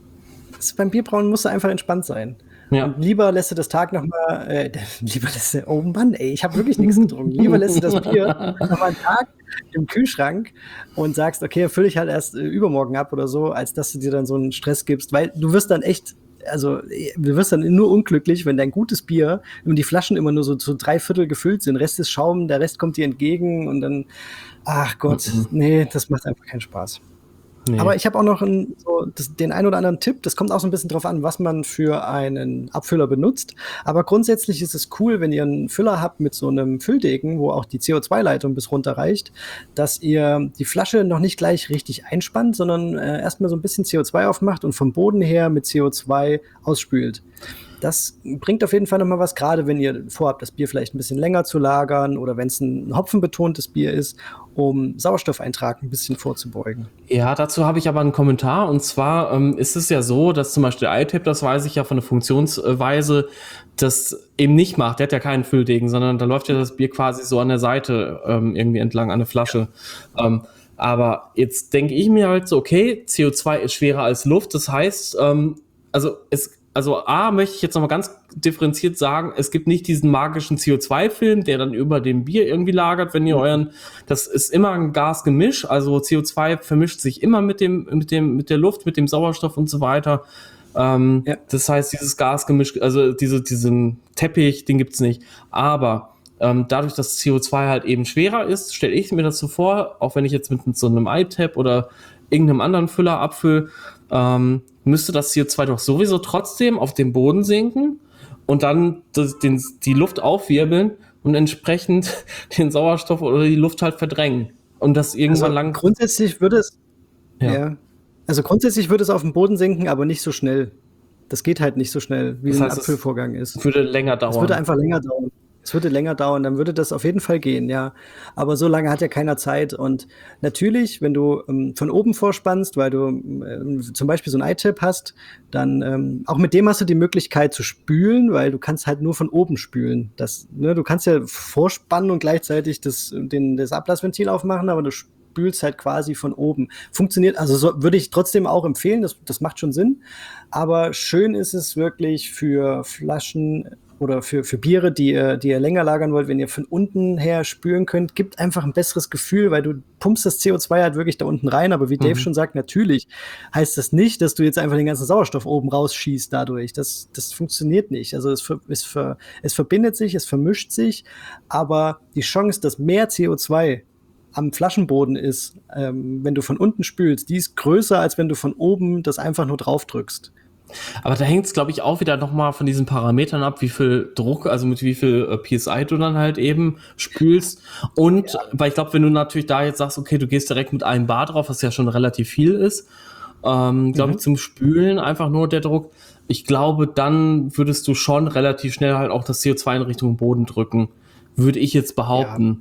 Das, beim Bierbrauen muss er einfach entspannt sein. Ja. Und lieber lässt du das Tag nochmal, äh, lieber lässt du, oh Mann, ey, ich habe wirklich nichts getrunken. Lieber lässt du das Bier nochmal einen Tag im Kühlschrank und sagst, okay, fülle ich halt erst äh, übermorgen ab oder so, als dass du dir dann so einen Stress gibst, weil du wirst dann echt, also du wirst dann nur unglücklich, wenn dein gutes Bier und die Flaschen immer nur so zu drei Viertel gefüllt sind. Rest ist Schaum, der Rest kommt dir entgegen und dann, ach Gott, mhm. nee, das macht einfach keinen Spaß. Nee. Aber ich habe auch noch ein, so, das, den ein oder anderen Tipp. Das kommt auch so ein bisschen drauf an, was man für einen Abfüller benutzt. Aber grundsätzlich ist es cool, wenn ihr einen Füller habt mit so einem Fülldegen, wo auch die C O zwei Leitung bis runter reicht, dass ihr die Flasche noch nicht gleich richtig einspannt, sondern äh, erstmal so ein bisschen C O zwei aufmacht und vom Boden her mit C O zwei ausspült. Das bringt auf jeden Fall nochmal was, gerade wenn ihr vorhabt, das Bier vielleicht ein bisschen länger zu lagern oder wenn es ein hopfenbetontes Bier ist, um Sauerstoffeintrag ein bisschen vorzubeugen. Ja, dazu habe ich aber einen Kommentar. Und zwar ähm, ist es ja so, dass zum Beispiel der I T A P, das weiß ich ja von der Funktionsweise, das eben nicht macht. Der hat ja keinen Fülldegen, sondern da läuft ja das Bier quasi so an der Seite ähm, irgendwie entlang an der Flasche. Ja. Ähm, aber jetzt denke ich mir halt so, okay, C O zwei ist schwerer als Luft. Das heißt, ähm, also es Also A, möchte ich jetzt nochmal ganz differenziert sagen, es gibt nicht diesen magischen C O zwei Film, der dann über dem Bier irgendwie lagert, wenn ihr euren, das ist immer ein Gasgemisch, also C O zwei vermischt sich immer mit dem, mit dem, mit der Luft, mit dem Sauerstoff und so weiter. Ähm, ja. Das heißt, dieses Gasgemisch, also diese, diesen Teppich, den gibt's nicht. Aber ähm, dadurch, dass C O zwei halt eben schwerer ist, stelle ich mir das so vor, auch wenn ich jetzt mit so einem I T A P oder irgendeinem anderen Füller abfülle, ähm, müsste das C O zwei doch sowieso trotzdem auf den Boden sinken und dann das, den, die Luft aufwirbeln und entsprechend den Sauerstoff oder die Luft halt verdrängen. Und das irgendwann also lang... Grundsätzlich würde es... Ja. ja. Also grundsätzlich würde es auf den Boden sinken, aber nicht so schnell. Das geht halt nicht so schnell, wie das heißt, ein Abfüllvorgang ist. Es würde länger dauern. Es würde einfach länger dauern. Es würde länger dauern, dann würde das auf jeden Fall gehen, ja. Aber so lange hat ja keiner Zeit. Und natürlich, wenn du ähm, von oben vorspannst, weil du ähm, zum Beispiel so ein I T A P hast, dann ähm, auch mit dem hast du die Möglichkeit zu spülen, weil du kannst halt nur von oben spülen. Das, ne, du kannst ja vorspannen und gleichzeitig das, den, das Ablassventil aufmachen, aber du spülst halt quasi von oben. Funktioniert, also so, würde ich trotzdem auch empfehlen, das, das macht schon Sinn. Aber schön ist es wirklich für Flaschen oder für, für Biere, die ihr, die ihr länger lagern wollt, wenn ihr von unten her spülen könnt, gibt einfach ein besseres Gefühl, weil du pumpst das C O zwei halt wirklich da unten rein, aber wie Dave mhm. schon sagt, natürlich heißt das nicht, dass du jetzt einfach den ganzen Sauerstoff oben rausschießt dadurch. Das, das funktioniert nicht. Also es, es, ver, es verbindet sich, es vermischt sich, aber die Chance, dass mehr C O zwei am Flaschenboden ist, ähm, wenn du von unten spülst, die ist größer, als wenn du von oben das einfach nur drauf drückst. Aber da hängt es, glaube ich, auch wieder nochmal von diesen Parametern ab, wie viel Druck, also mit wie viel äh, P S I du dann halt eben spülst. Und, ja. weil ich glaube, wenn du natürlich da jetzt sagst, okay, du gehst direkt mit einem Bar drauf, was ja schon relativ viel ist, ähm, glaube mhm. ich, zum Spülen einfach nur der Druck. Ich glaube, dann würdest du schon relativ schnell halt auch das C O zwei in Richtung Boden drücken, würde ich jetzt behaupten. Ja.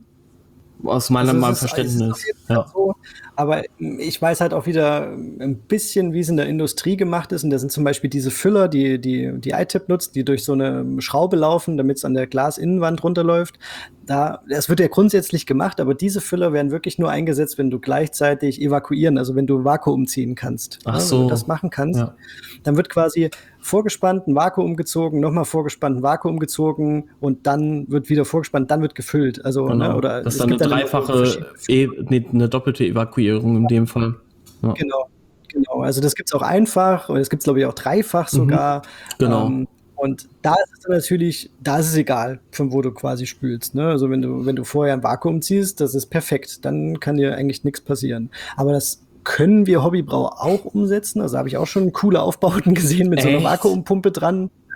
Aus meiner, also meinem ist, Verständnis. Ja. So, aber ich weiß halt auch wieder ein bisschen, wie es in der Industrie gemacht ist. Und da sind zum Beispiel diese Füller, die die, die I T A P nutzt, die durch so eine Schraube laufen, damit es an der Glasinnenwand runterläuft. Da, das wird ja grundsätzlich gemacht, aber diese Füller werden wirklich nur eingesetzt, wenn du gleichzeitig evakuieren, also wenn du Vakuum ziehen kannst. Ach ja, so. Wenn du das machen kannst, ja. Dann wird quasi vorgespannt, ein Vakuum gezogen, nochmal vorgespannt, ein Vakuum gezogen und dann wird wieder vorgespannt, dann wird gefüllt. Also, genau. ne, oder das ist dann eine dreifache, e- nee, eine doppelte Evakuierung in dem Fall. Ja. Genau, genau. Also das gibt's auch einfach, und es gibt's glaube ich auch dreifach sogar. Mhm. Genau. Ähm, und da ist es dann natürlich, da ist es egal, von wo du quasi spülst. Ne? Also wenn du, wenn du vorher ein Vakuum ziehst, das ist perfekt. Dann kann dir eigentlich nichts passieren. Aber das können wir Hobbybrauer auch umsetzen. Also habe ich auch schon coole Aufbauten gesehen mit Echt? so einer Vakuumpumpe dran.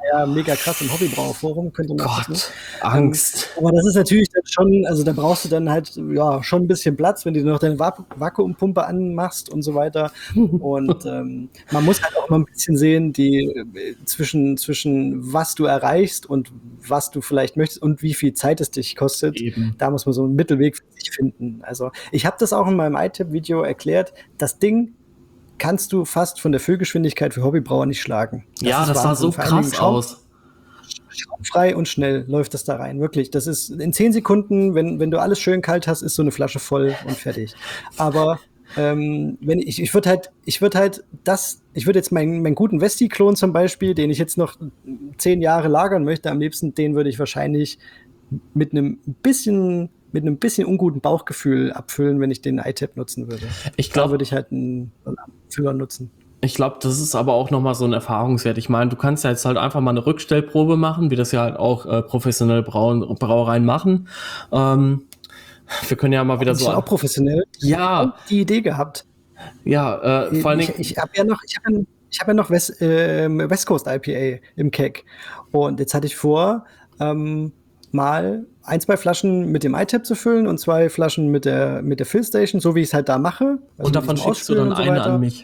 ja, mega krass im Hobbybrauerforum, könnt ihr mal Gott, gucken. Angst. Ähm, aber das ist natürlich dann schon, also da brauchst du dann halt ja schon ein bisschen Platz, wenn du noch deine Vaku- Vakuumpumpe anmachst und so weiter. Und ähm, man muss halt auch mal ein bisschen sehen, die äh, zwischen, zwischen was du erreichst und was du vielleicht möchtest und wie viel Zeit es dich kostet. Eben. Da muss man so einen Mittelweg für sich finden. Also ich habe das auch in meinem iTap-Video erklärt. Das Ding kannst du fast von der Füllgeschwindigkeit für Hobbybrauer nicht schlagen. Ja, ist das sah Wahnsinn. so Vor allen Dingen krass Schaum- aus. Frei und schnell läuft das da rein, wirklich. Das ist in zehn Sekunden, wenn, wenn du alles schön kalt hast, ist so eine Flasche voll und fertig. Aber ähm, wenn ich, ich würde halt, ich würde halt das, ich würde jetzt meinen, meinen guten Vesti-Klon zum Beispiel, den ich jetzt noch zehn Jahre lagern möchte, am liebsten, den würde ich wahrscheinlich mit einem bisschen, mit einem bisschen unguten Bauchgefühl abfüllen, wenn ich den iTap nutzen würde. Ich Da glaube, würde ich halt einen Abfüller nutzen. Ich glaube, das ist aber auch nochmal so ein Erfahrungswert. Ich meine, du kannst ja jetzt halt einfach mal eine Rückstellprobe machen, wie das ja halt auch äh, professionelle Brauen, Brauereien machen. Ähm, wir können ja mal wieder Das so... ist auch professionell. Ja, Die Idee gehabt. ja, äh, vor allen Ich, Dingen... ich habe ja noch, ich habe ja, ich hab ja noch West, ähm, West Coast I P A im Keg. Und jetzt hatte ich vor, ähm, mal ein, zwei Flaschen mit dem iTap zu füllen und zwei Flaschen mit der, mit der Fillstation, so wie ich es halt da mache. Also und mit davon diesem schickst du dann Ausspülen und so eine weiter. an mich.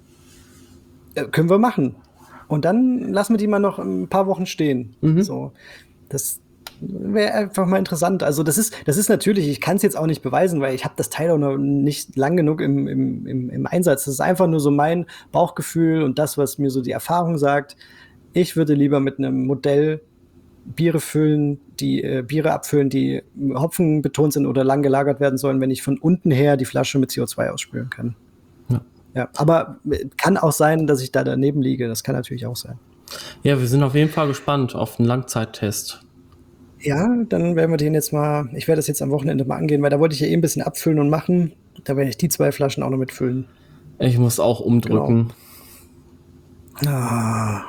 Äh, können wir machen. Und dann lassen wir die mal noch ein paar Wochen stehen. Mhm. So, das wäre einfach mal interessant. Also das ist, das ist natürlich, ich kann es jetzt auch nicht beweisen, weil ich habe das Teil auch noch nicht lang genug im, im, im, im Einsatz. Das ist einfach nur so mein Bauchgefühl und das, was mir so die Erfahrung sagt. Ich würde lieber mit einem Modell Biere füllen, die äh, Biere abfüllen, die Hopfen betont sind oder lang gelagert werden sollen, wenn ich von unten her die Flasche mit C O zwei ausspülen kann. Ja. Ja, aber kann auch sein, dass ich da daneben liege. Das kann natürlich auch sein. Ja, wir sind auf jeden Fall gespannt auf den Langzeittest. Ja, dann werden wir den jetzt mal, ich werde das jetzt am Wochenende mal angehen, weil da wollte ich ja eh ein bisschen abfüllen und machen. Da werde ich die zwei Flaschen auch noch mitfüllen. Ich muss auch umdrücken. Genau. Ah.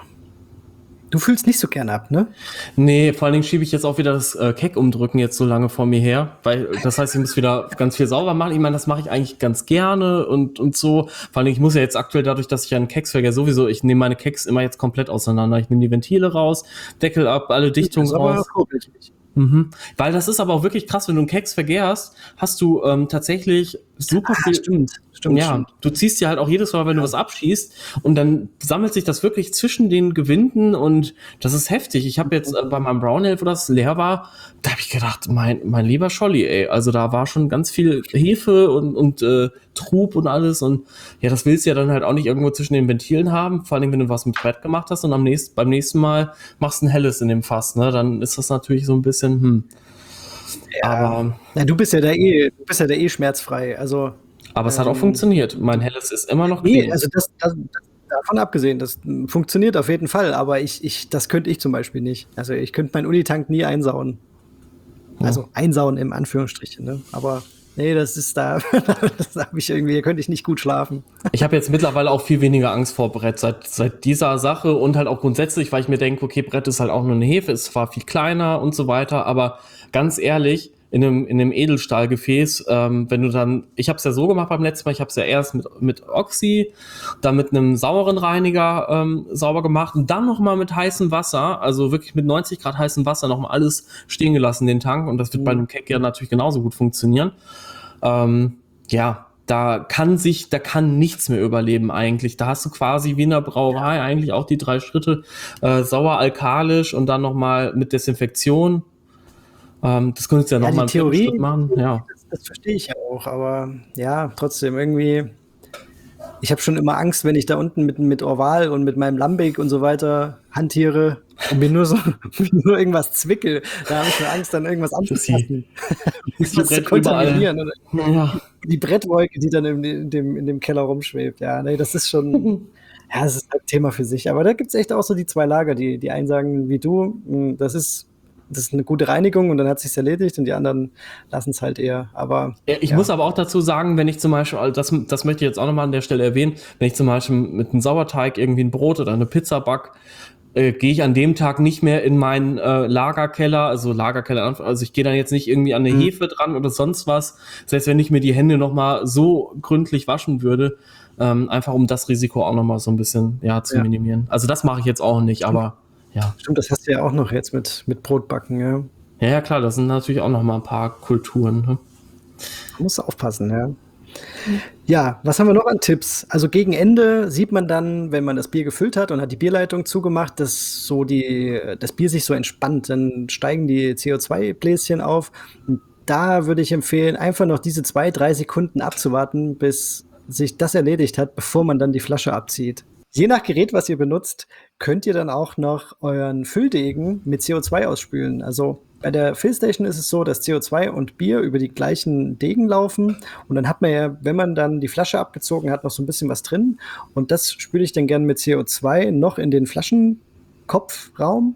Du fühlst nicht so gern ab, ne? Nee, vor allen Dingen schiebe ich jetzt auch wieder das äh, Keck-Umdrücken jetzt so lange vor mir her, weil das heißt, ich muss wieder ganz viel sauber machen. Ich meine, das mache ich eigentlich ganz gerne und, und so. Vor allen Dingen, ich muss ja jetzt aktuell dadurch, dass ich ja einen Keksverkehr sowieso, ich nehme meine Keks immer jetzt komplett auseinander. Ich nehme die Ventile raus, Deckel ab, alle Dichtungen Das ist aber raus. vorbildlich. Mhm. Weil das ist aber auch wirklich krass, wenn du einen Keks vergärst, hast du ähm, tatsächlich super viel. Stimmt, stimmt, Ja, stimmt. du ziehst ja halt auch jedes Mal, wenn du was abschießt und dann sammelt sich das wirklich zwischen den Gewinden und das ist heftig. Ich habe jetzt äh, bei meinem Brown Ale, wo das leer war, da habe ich gedacht, mein, mein lieber Scholli, ey, also da war schon ganz viel Hefe und, und äh, Trub und alles und ja, das willst du ja dann halt auch nicht irgendwo zwischen den Ventilen haben, vor allem wenn du was mit Brett gemacht hast und am nächsten, beim nächsten Mal machst du ein helles in dem Fass, ne, dann ist das natürlich so ein bisschen, hm. Ja. Aber, Na, du bist ja da eh, du bist ja da eh schmerzfrei. Also aber es hat auch Ähm, funktioniert. Mein helles ist immer noch nee, clean. also das, das, das davon abgesehen, das mm, funktioniert auf jeden Fall, aber ich, ich, das könnte ich zum Beispiel nicht. Also ich könnte meinen Unitank nie einsauen. Also einsauen im Anführungsstrichen, ne? Aber nee, das ist da, das habe ich irgendwie, da könnte ich nicht gut schlafen. Ich habe jetzt mittlerweile auch viel weniger Angst vor Brett seit, seit dieser Sache und halt auch grundsätzlich, weil ich mir denke, okay, Brett ist halt auch nur eine Hefe, ist zwar viel kleiner und so weiter, aber ganz ehrlich, in einem, in einem Edelstahlgefäß, ähm, wenn du dann, ich habe es ja so gemacht beim letzten Mal, ich habe es ja erst mit, mit Oxy, dann mit einem sauren Reiniger ähm, sauber gemacht und dann nochmal mit heißem Wasser, also wirklich mit neunzig Grad heißem Wasser nochmal alles stehen gelassen, den Tank, und das wird Mhm. bei einem Keck ja natürlich genauso gut funktionieren. Ähm, ja, da kann sich, da kann nichts mehr überleben eigentlich. Da hast du quasi wie in der Brauerei eigentlich auch die drei Schritte, äh, sauer, alkalisch und dann nochmal mit Desinfektion. Ähm, das könntest du ja Ja, nochmal die im dritten Theorie, Schritt machen. Ja. das, das verstehe ich ja auch, aber ja, trotzdem irgendwie, ich habe schon immer Angst, wenn ich da unten mit, mit Orval und mit meinem Lambic und so weiter hantiere und mir nur so nur irgendwas zwickel, da habe ich schon Angst, dann irgendwas anzufassen. Ist die Was zu Brett überall. kontaminieren. Oder Ja. die Brettwolke, die dann in, in, dem, in dem Keller rumschwebt. Ja, nee, das ist schon, ja, das ist ein Thema für sich. Aber da gibt es echt auch so die zwei Lager, die, die einen sagen, wie du, mh, das ist, das ist eine gute Reinigung und dann hat es sich erledigt, und die anderen lassen es halt eher. Aber Ja, ich ja. muss aber auch dazu sagen, wenn ich zum Beispiel, also das, das möchte ich jetzt auch nochmal an der Stelle erwähnen, wenn ich zum Beispiel mit einem Sauerteig irgendwie ein Brot oder eine Pizza back, äh, gehe ich an dem Tag nicht mehr in meinen äh, Lagerkeller, also Lagerkeller, also ich gehe dann jetzt nicht irgendwie an eine Mhm. Hefe dran oder sonst was, selbst wenn ich mir die Hände nochmal so gründlich waschen würde, ähm, einfach um das Risiko auch nochmal so ein bisschen ja, zu Ja. minimieren. Also das mache ich jetzt auch nicht, aber ja. Stimmt, das hast du ja auch noch jetzt mit, mit Brotbacken, ja. Ja, ja, klar, das sind natürlich auch noch mal ein paar Kulturen. Ne? Da musst du aufpassen, ja. Ja, was haben wir noch an Tipps? Also gegen Ende sieht man dann, wenn man das Bier gefüllt hat und hat die Bierleitung zugemacht, dass so die, das Bier sich so entspannt. Dann steigen die C O zwei Bläschen auf. Und da würde ich empfehlen, einfach noch diese zwei, drei Sekunden abzuwarten, bis sich das erledigt hat, bevor man dann die Flasche abzieht. Je nach Gerät, was ihr benutzt, könnt ihr dann auch noch euren Fülldegen mit C O zwei ausspülen. Also bei der Fillstation ist es so, dass C O zwei und Bier über die gleichen Degen laufen. Und dann hat man ja, wenn man dann die Flasche abgezogen hat, noch so ein bisschen was drin. Und das spüle ich dann gerne mit C O zwei noch in den Flaschenkopfraum.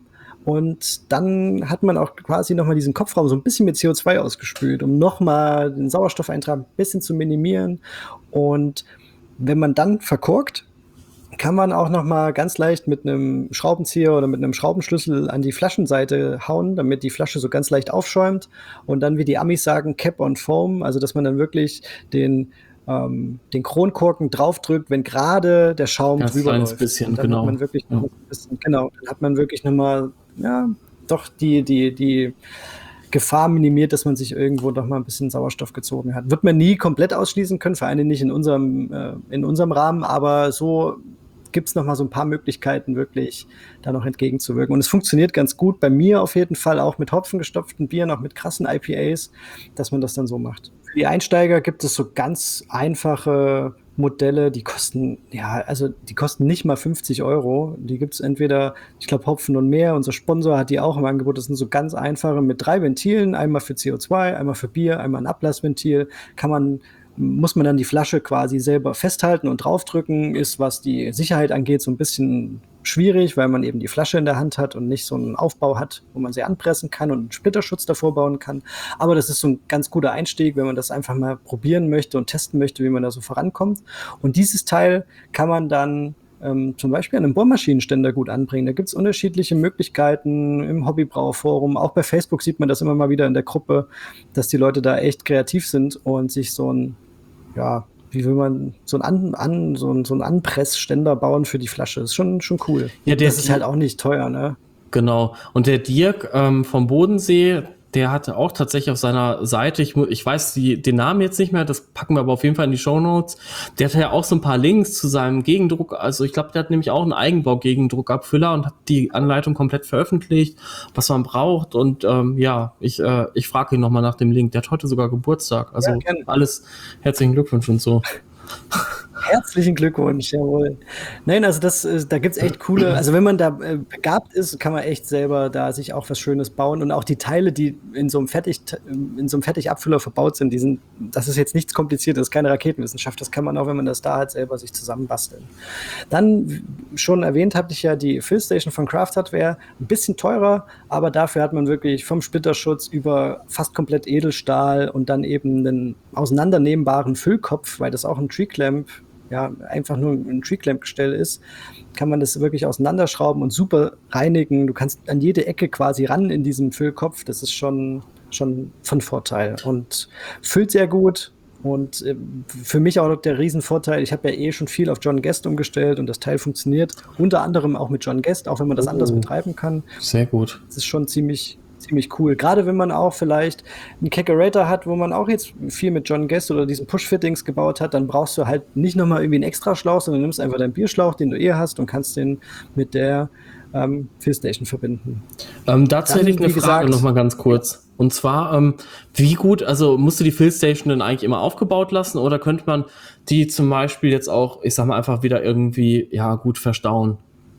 Und dann hat man auch quasi nochmal diesen Kopfraum so ein bisschen mit C O zwei ausgespült, um nochmal den Sauerstoffeintrag ein bisschen zu minimieren. Und wenn man dann verkorkt, kann man auch noch mal ganz leicht mit einem Schraubenzieher oder mit einem Schraubenschlüssel an die Flaschenseite hauen, damit die Flasche so ganz leicht aufschäumt und dann, wie die Amis sagen, Cap on Foam, also dass man dann wirklich den, ähm, den Kronkorken draufdrückt, wenn gerade der Schaum Ganz drüber kleines läuft. bisschen, Und dann genau. hat man wirklich Ja. noch ein bisschen, genau, dann hat man wirklich noch mal, ja, doch die, die, die Gefahr minimiert, dass man sich irgendwo doch mal ein bisschen Sauerstoff gezogen hat. Wird man nie komplett ausschließen können, vor allem nicht in unserem, äh, in unserem Rahmen, aber so gibt es noch mal so ein paar Möglichkeiten, wirklich da noch entgegenzuwirken. Und es funktioniert ganz gut bei mir auf jeden Fall, auch mit hopfengestopften Bieren, auch mit krassen I P As, dass man das dann so macht. Für die Einsteiger gibt es so ganz einfache Modelle, die kosten, ja, also die kosten nicht mal fünfzig Euro. Die gibt es entweder, ich glaube, Hopfen und Meer, unser Sponsor hat die auch im Angebot. Das sind so ganz einfache mit drei Ventilen, einmal für C O zwei, einmal für Bier, einmal ein Ablassventil. Kann man muss man dann die Flasche quasi selber festhalten und draufdrücken, ist, was die Sicherheit angeht, so ein bisschen schwierig, weil man eben die Flasche in der Hand hat und nicht so einen Aufbau hat, wo man sie anpressen kann und einen Splitterschutz davor bauen kann. Aber das ist so ein ganz guter Einstieg, wenn man das einfach mal probieren möchte und testen möchte, wie man da so vorankommt. Und dieses Teil kann man dann ähm, zum Beispiel an einem Bohrmaschinenständer gut anbringen. Da gibt es unterschiedliche Möglichkeiten im Hobbybrauerforum. Auch bei Facebook sieht man das immer mal wieder in der Gruppe, dass die Leute da echt kreativ sind und sich so ein ja, wie will man so einen, An, An, so ein, so ein Anpressständer bauen für die Flasche. Das ist schon, schon cool. Ja, der das ist halt auch nicht teuer, ne? Genau. Und der Dirk ähm, vom Bodensee, der hatte auch tatsächlich auf seiner Seite, ich, ich weiß die, den Namen jetzt nicht mehr, das packen wir aber auf jeden Fall in die Shownotes, der hatte ja auch so ein paar Links zu seinem Gegendruck, also ich glaube, der hat nämlich auch einen Eigenbau-Gegendruckabfüller und hat die Anleitung komplett veröffentlicht, was man braucht und ähm, ja, ich, äh, ich frage ihn nochmal nach dem Link, der hat heute sogar Geburtstag, also Ja, alles herzlichen Glückwunsch und so. Herzlichen Glückwunsch, jawohl. Nein, also das, äh, da gibt's echt coole, also wenn man da äh, begabt ist, kann man echt selber da sich auch was Schönes bauen und auch die Teile, die in so einem Fertig, in so einem Fertigabfüller verbaut sind, die sind, das ist jetzt nichts Kompliziertes, das ist keine Raketenwissenschaft, das kann man auch, wenn man das da hat, selber sich zusammenbasteln. Dann, schon erwähnt hatte ich ja die Fillstation von Craft Hardware, ein bisschen teurer, aber dafür hat man wirklich vom Splitterschutz über fast komplett Edelstahl und dann eben einen auseinandernehmbaren Füllkopf, weil das auch ein Tree-Clamp ja, einfach nur ein Tree-Clamp-Gestell ist, kann man das wirklich auseinanderschrauben und super reinigen. Du kannst an jede Ecke quasi ran in diesem Füllkopf. Das ist schon, schon von Vorteil und füllt sehr gut. Und äh, für mich auch noch der Riesenvorteil, ich habe ja eh schon viel auf John Guest umgestellt und das Teil funktioniert unter anderem auch mit John Guest, auch wenn man das Oh. anders betreiben kann. Sehr gut. Das ist schon ziemlich, ziemlich cool. Gerade wenn man auch vielleicht einen Kegerator hat, wo man auch jetzt viel mit John Guest oder diesen Push-Fittings gebaut hat, dann brauchst du halt nicht nochmal irgendwie einen extra Schlauch, sondern nimmst einfach deinen Bierschlauch, den du eh hast und kannst den mit der ähm, Fillstation verbinden. Ähm, dazu Dann, hätte ich eine wie Frage gesagt- noch mal ganz kurz. Und zwar, ähm, wie gut, also musst du die Fillstation denn eigentlich immer aufgebaut lassen oder könnte man die zum Beispiel jetzt auch, ich sag mal, einfach wieder irgendwie, ja, gut verstauen?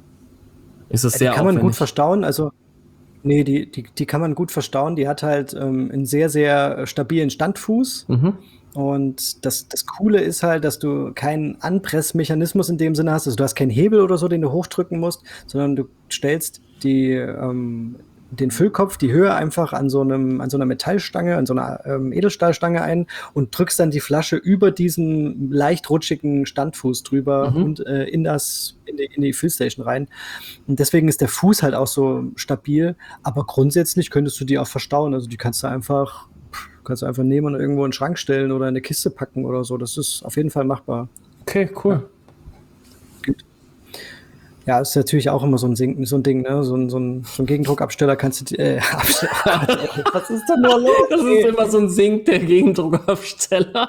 Ist das Ja, sehr die kann man gut aufwendig? verstauen, also nee, die, die, die kann man gut verstauen. Die hat halt ähm, einen sehr, sehr äh, stabilen Standfuß. Mhm. Und das, das Coole ist halt, dass du keinen Anpressmechanismus in dem Sinne hast. Also du hast keinen Hebel oder so, den du hochdrücken musst, sondern du stellst die, ähm, den Füllkopf, die Höhe einfach an so einem, an so einer Metallstange, an so einer ähm, Edelstahlstange ein und drückst dann die Flasche über diesen leicht rutschigen Standfuß drüber Mhm. und äh, in das, in die, in die Fillstation rein. Und deswegen ist der Fuß halt auch so stabil. Aber grundsätzlich könntest du die auch verstauen. Also die kannst du einfach, kannst du einfach nehmen und irgendwo in den Schrank stellen oder in eine Kiste packen oder so. Das ist auf jeden Fall machbar. Okay, cool. Ja, ist natürlich auch immer so ein, Sing, so ein Ding, ne? So ein, so ein, so ein Gegendruckabsteller kannst du, äh, Absteller, was ist denn nur los? Das ist ey? Immer so ein Sink, der Gegendruckabsteller.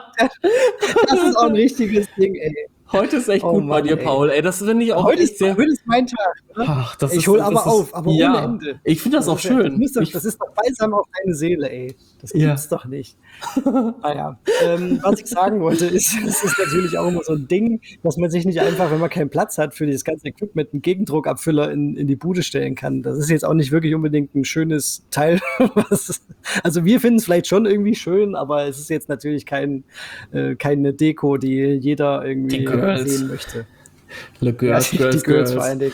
Das ist auch ein richtiges Ding, ey. Heute ist echt oh gut Mann, bei dir, ey. Paul. Ey, das finde ich auch heute echt ist, sehr... Heute ist mein Tag. Ne? Ach, das ich hole aber auf, aber ja, ohne Ende. Ich finde das, das auch schön. Ja, das, das ist doch balsam auf deine Seele, ey. Das gibt's ja. doch nicht. Naja, ähm, was ich sagen wollte, ist, es ist natürlich auch immer so ein Ding, dass man sich nicht einfach, wenn man keinen Platz hat für dieses ganze Equipment, einen Gegendruckabfüller in, in die Bude stellen kann. Das ist jetzt auch nicht wirklich unbedingt ein schönes Teil. Was, also wir finden es vielleicht schon irgendwie schön, aber es ist jetzt natürlich kein, äh, keine Deko, die jeder irgendwie sehen möchte. Le Girls, ja, die, Girls, die Girls, Girls vor allen Dingen.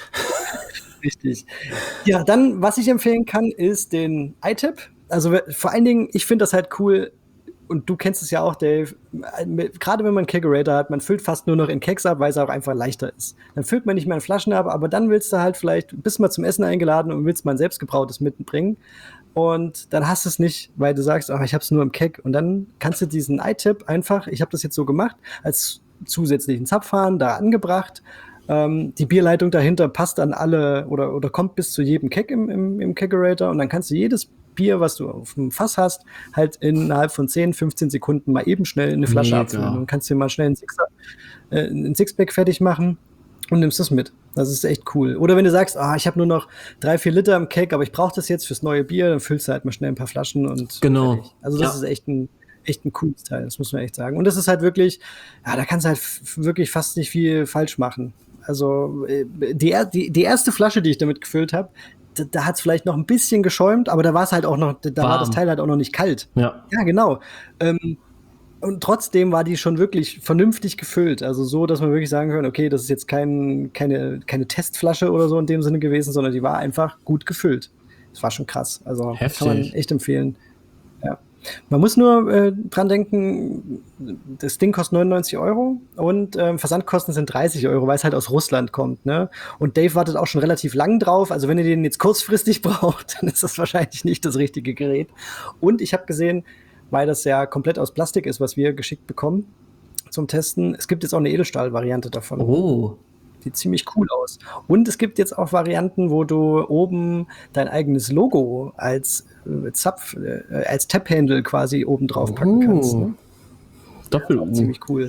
Richtig. Ja, dann, was ich empfehlen kann, ist den iTap. Also vor allen Dingen, ich finde das halt cool, und du kennst es ja auch, Dave, gerade wenn man einen Kegerator hat, man füllt fast nur noch in Kegs ab, weil es auch einfach leichter ist. Dann füllt man nicht mehr in Flaschen ab, aber dann willst du halt vielleicht, bist mal zum Essen eingeladen und willst mal ein selbstgebrautes mitbringen. Und dann hast du es nicht, weil du sagst, ach, ich habe es nur im Keg. Und dann kannst du diesen iTap einfach, ich habe das jetzt so gemacht, als zusätzlichen Zapfhahn da angebracht. Ähm, die Bierleitung dahinter passt an alle oder, oder kommt bis zu jedem Keg im, im, im Kegerator. Und dann kannst du jedes Bier, was du auf dem Fass hast, halt innerhalb von zehn, fünfzehn Sekunden mal eben schnell in eine Flasche Mega. abfüllen. Und kannst dir mal schnell ein, Sixer, äh, ein Sixpack fertig machen und nimmst das mit. Das ist echt cool. Oder wenn du sagst, ah, ich habe nur noch drei, vier Liter im Keg, aber ich brauche das jetzt fürs neue Bier, dann füllst du halt mal schnell ein paar Flaschen und genau. fertig. Also das ja. ist echt ein echt ein cooles Teil, das muss man echt sagen. Und das ist halt wirklich, ja, da kannst du halt f- wirklich fast nicht viel falsch machen. Also die, die, die erste Flasche, die ich damit gefüllt habe, da, da hat es vielleicht noch ein bisschen geschäumt, aber da war es halt auch noch, da Warm. war das Teil halt auch noch nicht kalt. Ja, ja genau. Ähm, und trotzdem war die schon wirklich vernünftig gefüllt. Also so, dass man wirklich sagen kann, okay, das ist jetzt kein, keine, keine Testflasche oder so in dem Sinne gewesen, sondern die war einfach gut gefüllt. Das war schon krass. Also Heftig. Kann man echt empfehlen. Ja. Man muss nur äh, dran denken, das Ding kostet neunundneunzig Euro und ähm, Versandkosten sind dreißig Euro, weil es halt aus Russland kommt. Ne? Und Dave wartet auch schon relativ lang drauf. Also wenn ihr den jetzt kurzfristig braucht, dann ist das wahrscheinlich nicht das richtige Gerät. Und ich habe gesehen, weil das ja komplett aus Plastik ist, was wir geschickt bekommen zum Testen, es gibt jetzt auch eine Edelstahl-Variante davon. Oh. Sieht ziemlich cool aus. Und es gibt jetzt auch Varianten, wo du oben dein eigenes Logo als äh, Zapf, äh, als Tap-Handle quasi oben drauf packen oh. kannst. Ne? Doppel. Ja, ziemlich cool.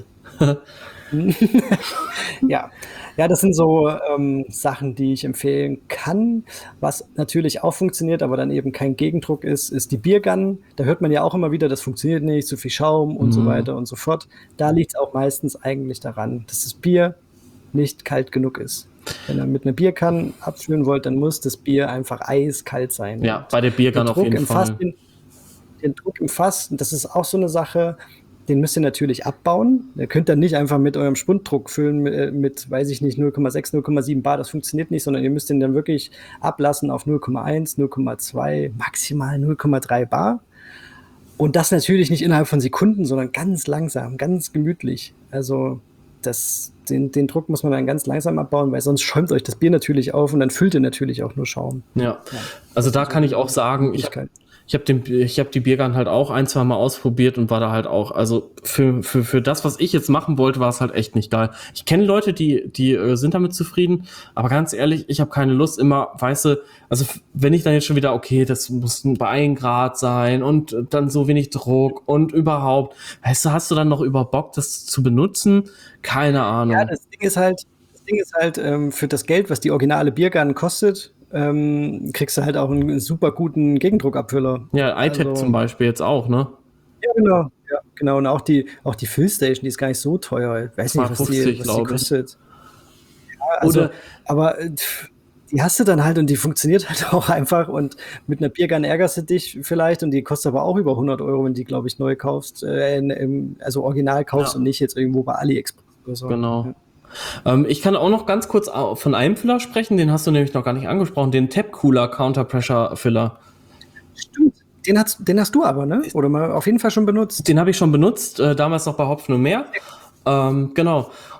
ja. ja, das sind so ähm, Sachen, die ich empfehlen kann. Was natürlich auch funktioniert, aber dann eben kein Gegendruck ist, ist die Biergun. Da hört man ja auch immer wieder, das funktioniert nicht, zu viel Schaum und mm. so weiter und so fort. Da liegt es auch meistens eigentlich daran, dass das Bier nicht kalt genug ist. Wenn ihr mit einer Bierkanne abfüllen wollt, dann muss das Bier einfach eiskalt sein. Ja, und bei der Bierkanne auf jeden Fall. Fass, den, den Druck im Fass, das ist auch so eine Sache, den müsst ihr natürlich abbauen. Ihr könnt dann nicht einfach mit eurem Spunddruck füllen mit, mit weiß ich nicht, null Komma sechs, null Komma sieben Bar, das funktioniert nicht, sondern ihr müsst den dann wirklich ablassen auf null Komma eins, null Komma zwei, maximal null Komma drei Bar. Und das natürlich nicht innerhalb von Sekunden, sondern ganz langsam, ganz gemütlich. Also das, den, den Druck muss man dann ganz langsam abbauen, weil sonst schäumt euch das Bier natürlich auf und dann füllt ihr natürlich auch nur Schaum. Ja, ja. Also da kann ich auch sagen, ich, ich habe hab die Biergun halt auch ein, zwei Mal ausprobiert und war da halt auch, also für, für, für das, was ich jetzt machen wollte, war es halt echt nicht geil. Ich kenne Leute, die, die äh, sind damit zufrieden, aber ganz ehrlich, ich habe keine Lust immer, weißt du, also wenn ich dann jetzt schon wieder, okay, das muss bei ein Grad sein und dann so wenig Druck und überhaupt, weißt du, hast du dann noch über Bock, das zu benutzen? Keine Ahnung. Ja, das Ding ist halt, das Ding ist halt ähm, für das Geld, was die originale Biergun kostet, ähm, kriegst du halt auch einen super guten Gegendruckabfüller. Ja, iTap also, zum Beispiel jetzt auch, ne? Ja, genau. Ja, genau. Und auch die, auch die Füllstation, die ist gar nicht so teuer. Ich weiß nicht, was die, was die kostet. Ja, also, Oder, aber die hast du dann halt und die funktioniert halt auch einfach. Und mit einer Biergun ärgerst du dich vielleicht und die kostet aber auch über hundert Euro, wenn die, glaube ich, neu kaufst. Äh, in, also original kaufst ja. und nicht jetzt irgendwo bei AliExpress oder so. Genau. Ja. Ähm, ich kann auch noch ganz kurz von einem Filler sprechen, den hast du nämlich noch gar nicht angesprochen, den Tap Cooler Counter Pressure Filler. Stimmt. Den hast, den hast du aber, ne? Oder mal auf jeden Fall schon benutzt. Den habe ich schon benutzt, äh, damals noch bei Hopfen und Meer. Ähm, genau.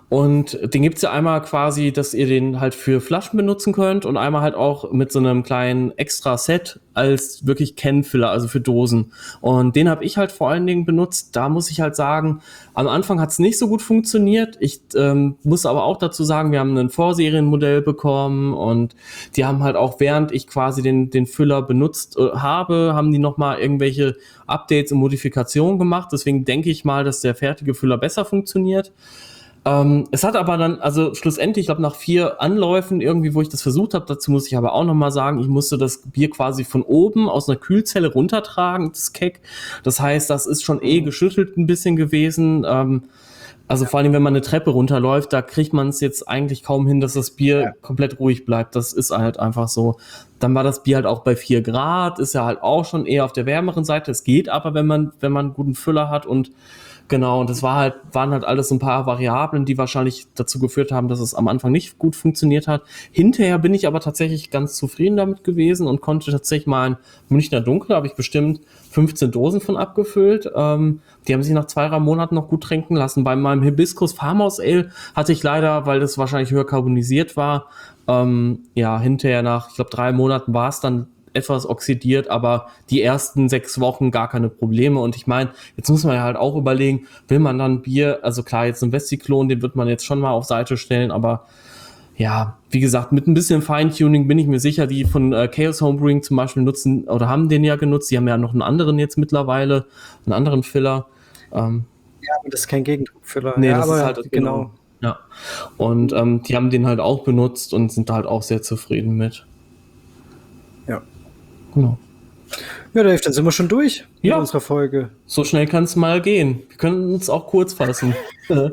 Und den gibt's ja einmal quasi, dass ihr den halt für Flaschen benutzen könnt und einmal halt auch mit so einem kleinen Extra-Set als wirklich Can-Filler, also für Dosen. Und den habe ich halt vor allen Dingen benutzt. Da muss ich halt sagen, am Anfang hat's nicht so gut funktioniert. Ich ähm, muss aber auch dazu sagen, wir haben ein Vorserienmodell bekommen und die haben halt auch, während ich quasi den, den Füller benutzt äh, habe, haben die nochmal irgendwelche Updates und Modifikationen gemacht. Deswegen denke ich mal, dass der fertige Füller besser funktioniert. Ähm, es hat aber dann, also schlussendlich, ich glaube nach vier Anläufen irgendwie, wo ich das versucht habe, dazu muss ich aber auch nochmal sagen, ich musste das Bier quasi von oben aus einer Kühlzelle runtertragen, das Keck. Das heißt, das ist schon eh geschüttelt ein bisschen gewesen. Ähm, also vor allem, wenn man eine Treppe runterläuft, da kriegt man es jetzt eigentlich kaum hin, dass das Bier ja. komplett ruhig bleibt. Das ist halt einfach so. Dann war das Bier halt auch bei vier Grad, ist ja halt auch schon eher auf der wärmeren Seite. Es geht aber, wenn man, wenn man einen guten Füller hat und genau, und das war halt, waren halt alles so ein paar Variablen, die wahrscheinlich dazu geführt haben, dass es am Anfang nicht gut funktioniert hat. Hinterher bin ich aber tatsächlich ganz zufrieden damit gewesen und konnte tatsächlich mal ein Münchner Dunkel, habe ich bestimmt fünfzehn Dosen von abgefüllt. Ähm, die haben sich nach zwei, drei Monaten noch gut trinken lassen. Bei meinem Hibiscus Farmhouse Ale hatte ich leider, weil das wahrscheinlich höher carbonisiert war, ähm, ja, hinterher nach, ich glaube, drei Monaten war es dann etwas oxidiert, aber die ersten sechs Wochen gar keine Probleme. Und ich meine, jetzt muss man ja halt auch überlegen, will man dann Bier, also klar, jetzt ein Vestiklon, den wird man jetzt schon mal auf Seite stellen, aber ja, wie gesagt, mit ein bisschen Feintuning bin ich mir sicher, die von äh, Chaos Homebrewing zum Beispiel nutzen oder haben den ja genutzt, die haben ja noch einen anderen jetzt mittlerweile, einen anderen Filler. Ähm, ja, aber das ist kein Gegendruckfüller. Nee, ja, das aber ist halt das genau. genau. Ja. Und ähm, die haben den halt auch benutzt und sind da halt auch sehr zufrieden mit. Ja. Genau. Ja, Dave, dann sind wir schon durch mit ja. unserer Folge. So schnell kann es mal gehen. Wir können uns auch kurz fassen. ja,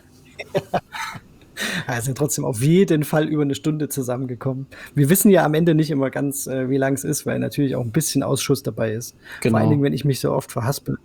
wir sind trotzdem auf jeden Fall über eine Stunde zusammengekommen. Wir wissen ja am Ende nicht immer ganz, äh, wie lang es ist, weil natürlich auch ein bisschen Ausschuss dabei ist. Genau. Vor allen Dingen, wenn ich mich so oft verhaspel.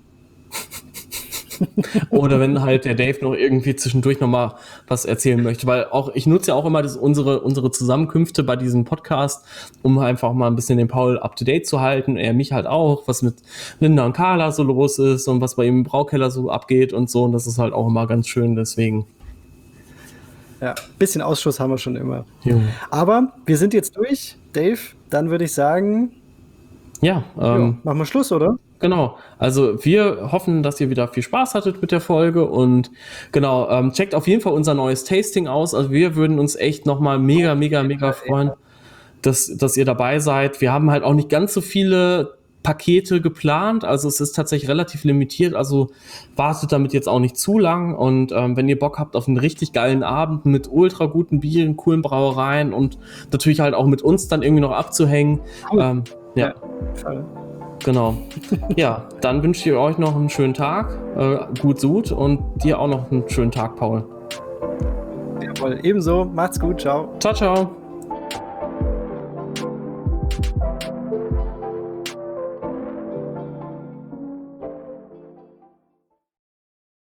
Oder wenn halt der Dave noch irgendwie zwischendurch nochmal was erzählen möchte, weil auch ich nutze ja auch immer das, unsere, unsere Zusammenkünfte bei diesem Podcast, um einfach mal ein bisschen den Paul up to date zu halten, er mich halt auch, was mit Linda und Carla so los ist und was bei ihm im Braukeller so abgeht und so, und das ist halt auch immer ganz schön, deswegen. Ja, ein bisschen Ausschuss haben wir schon immer. Jo. Aber wir sind jetzt durch, Dave, dann würde ich sagen, ja, ähm, ja, machen wir Schluss, oder? Genau, also wir hoffen, dass ihr wieder viel Spaß hattet mit der Folge und genau, ähm, checkt auf jeden Fall unser neues Tasting aus. Also wir würden uns echt nochmal mega, mega, mega freuen, dass, dass ihr dabei seid. Wir haben halt auch nicht ganz so viele Pakete geplant, also es ist tatsächlich relativ limitiert, also wartet damit jetzt auch nicht zu lang und ähm, wenn ihr Bock habt auf einen richtig geilen Abend mit ultra guten Bieren, coolen Brauereien und natürlich halt auch mit uns dann irgendwie noch abzuhängen, cool. ähm, ja. ja voll. Genau. Ja, dann wünsche ich euch noch einen schönen Tag, äh, gut Sud und dir auch noch einen schönen Tag, Paul. Jawohl, ebenso. Macht's gut. Ciao. Ciao, ciao.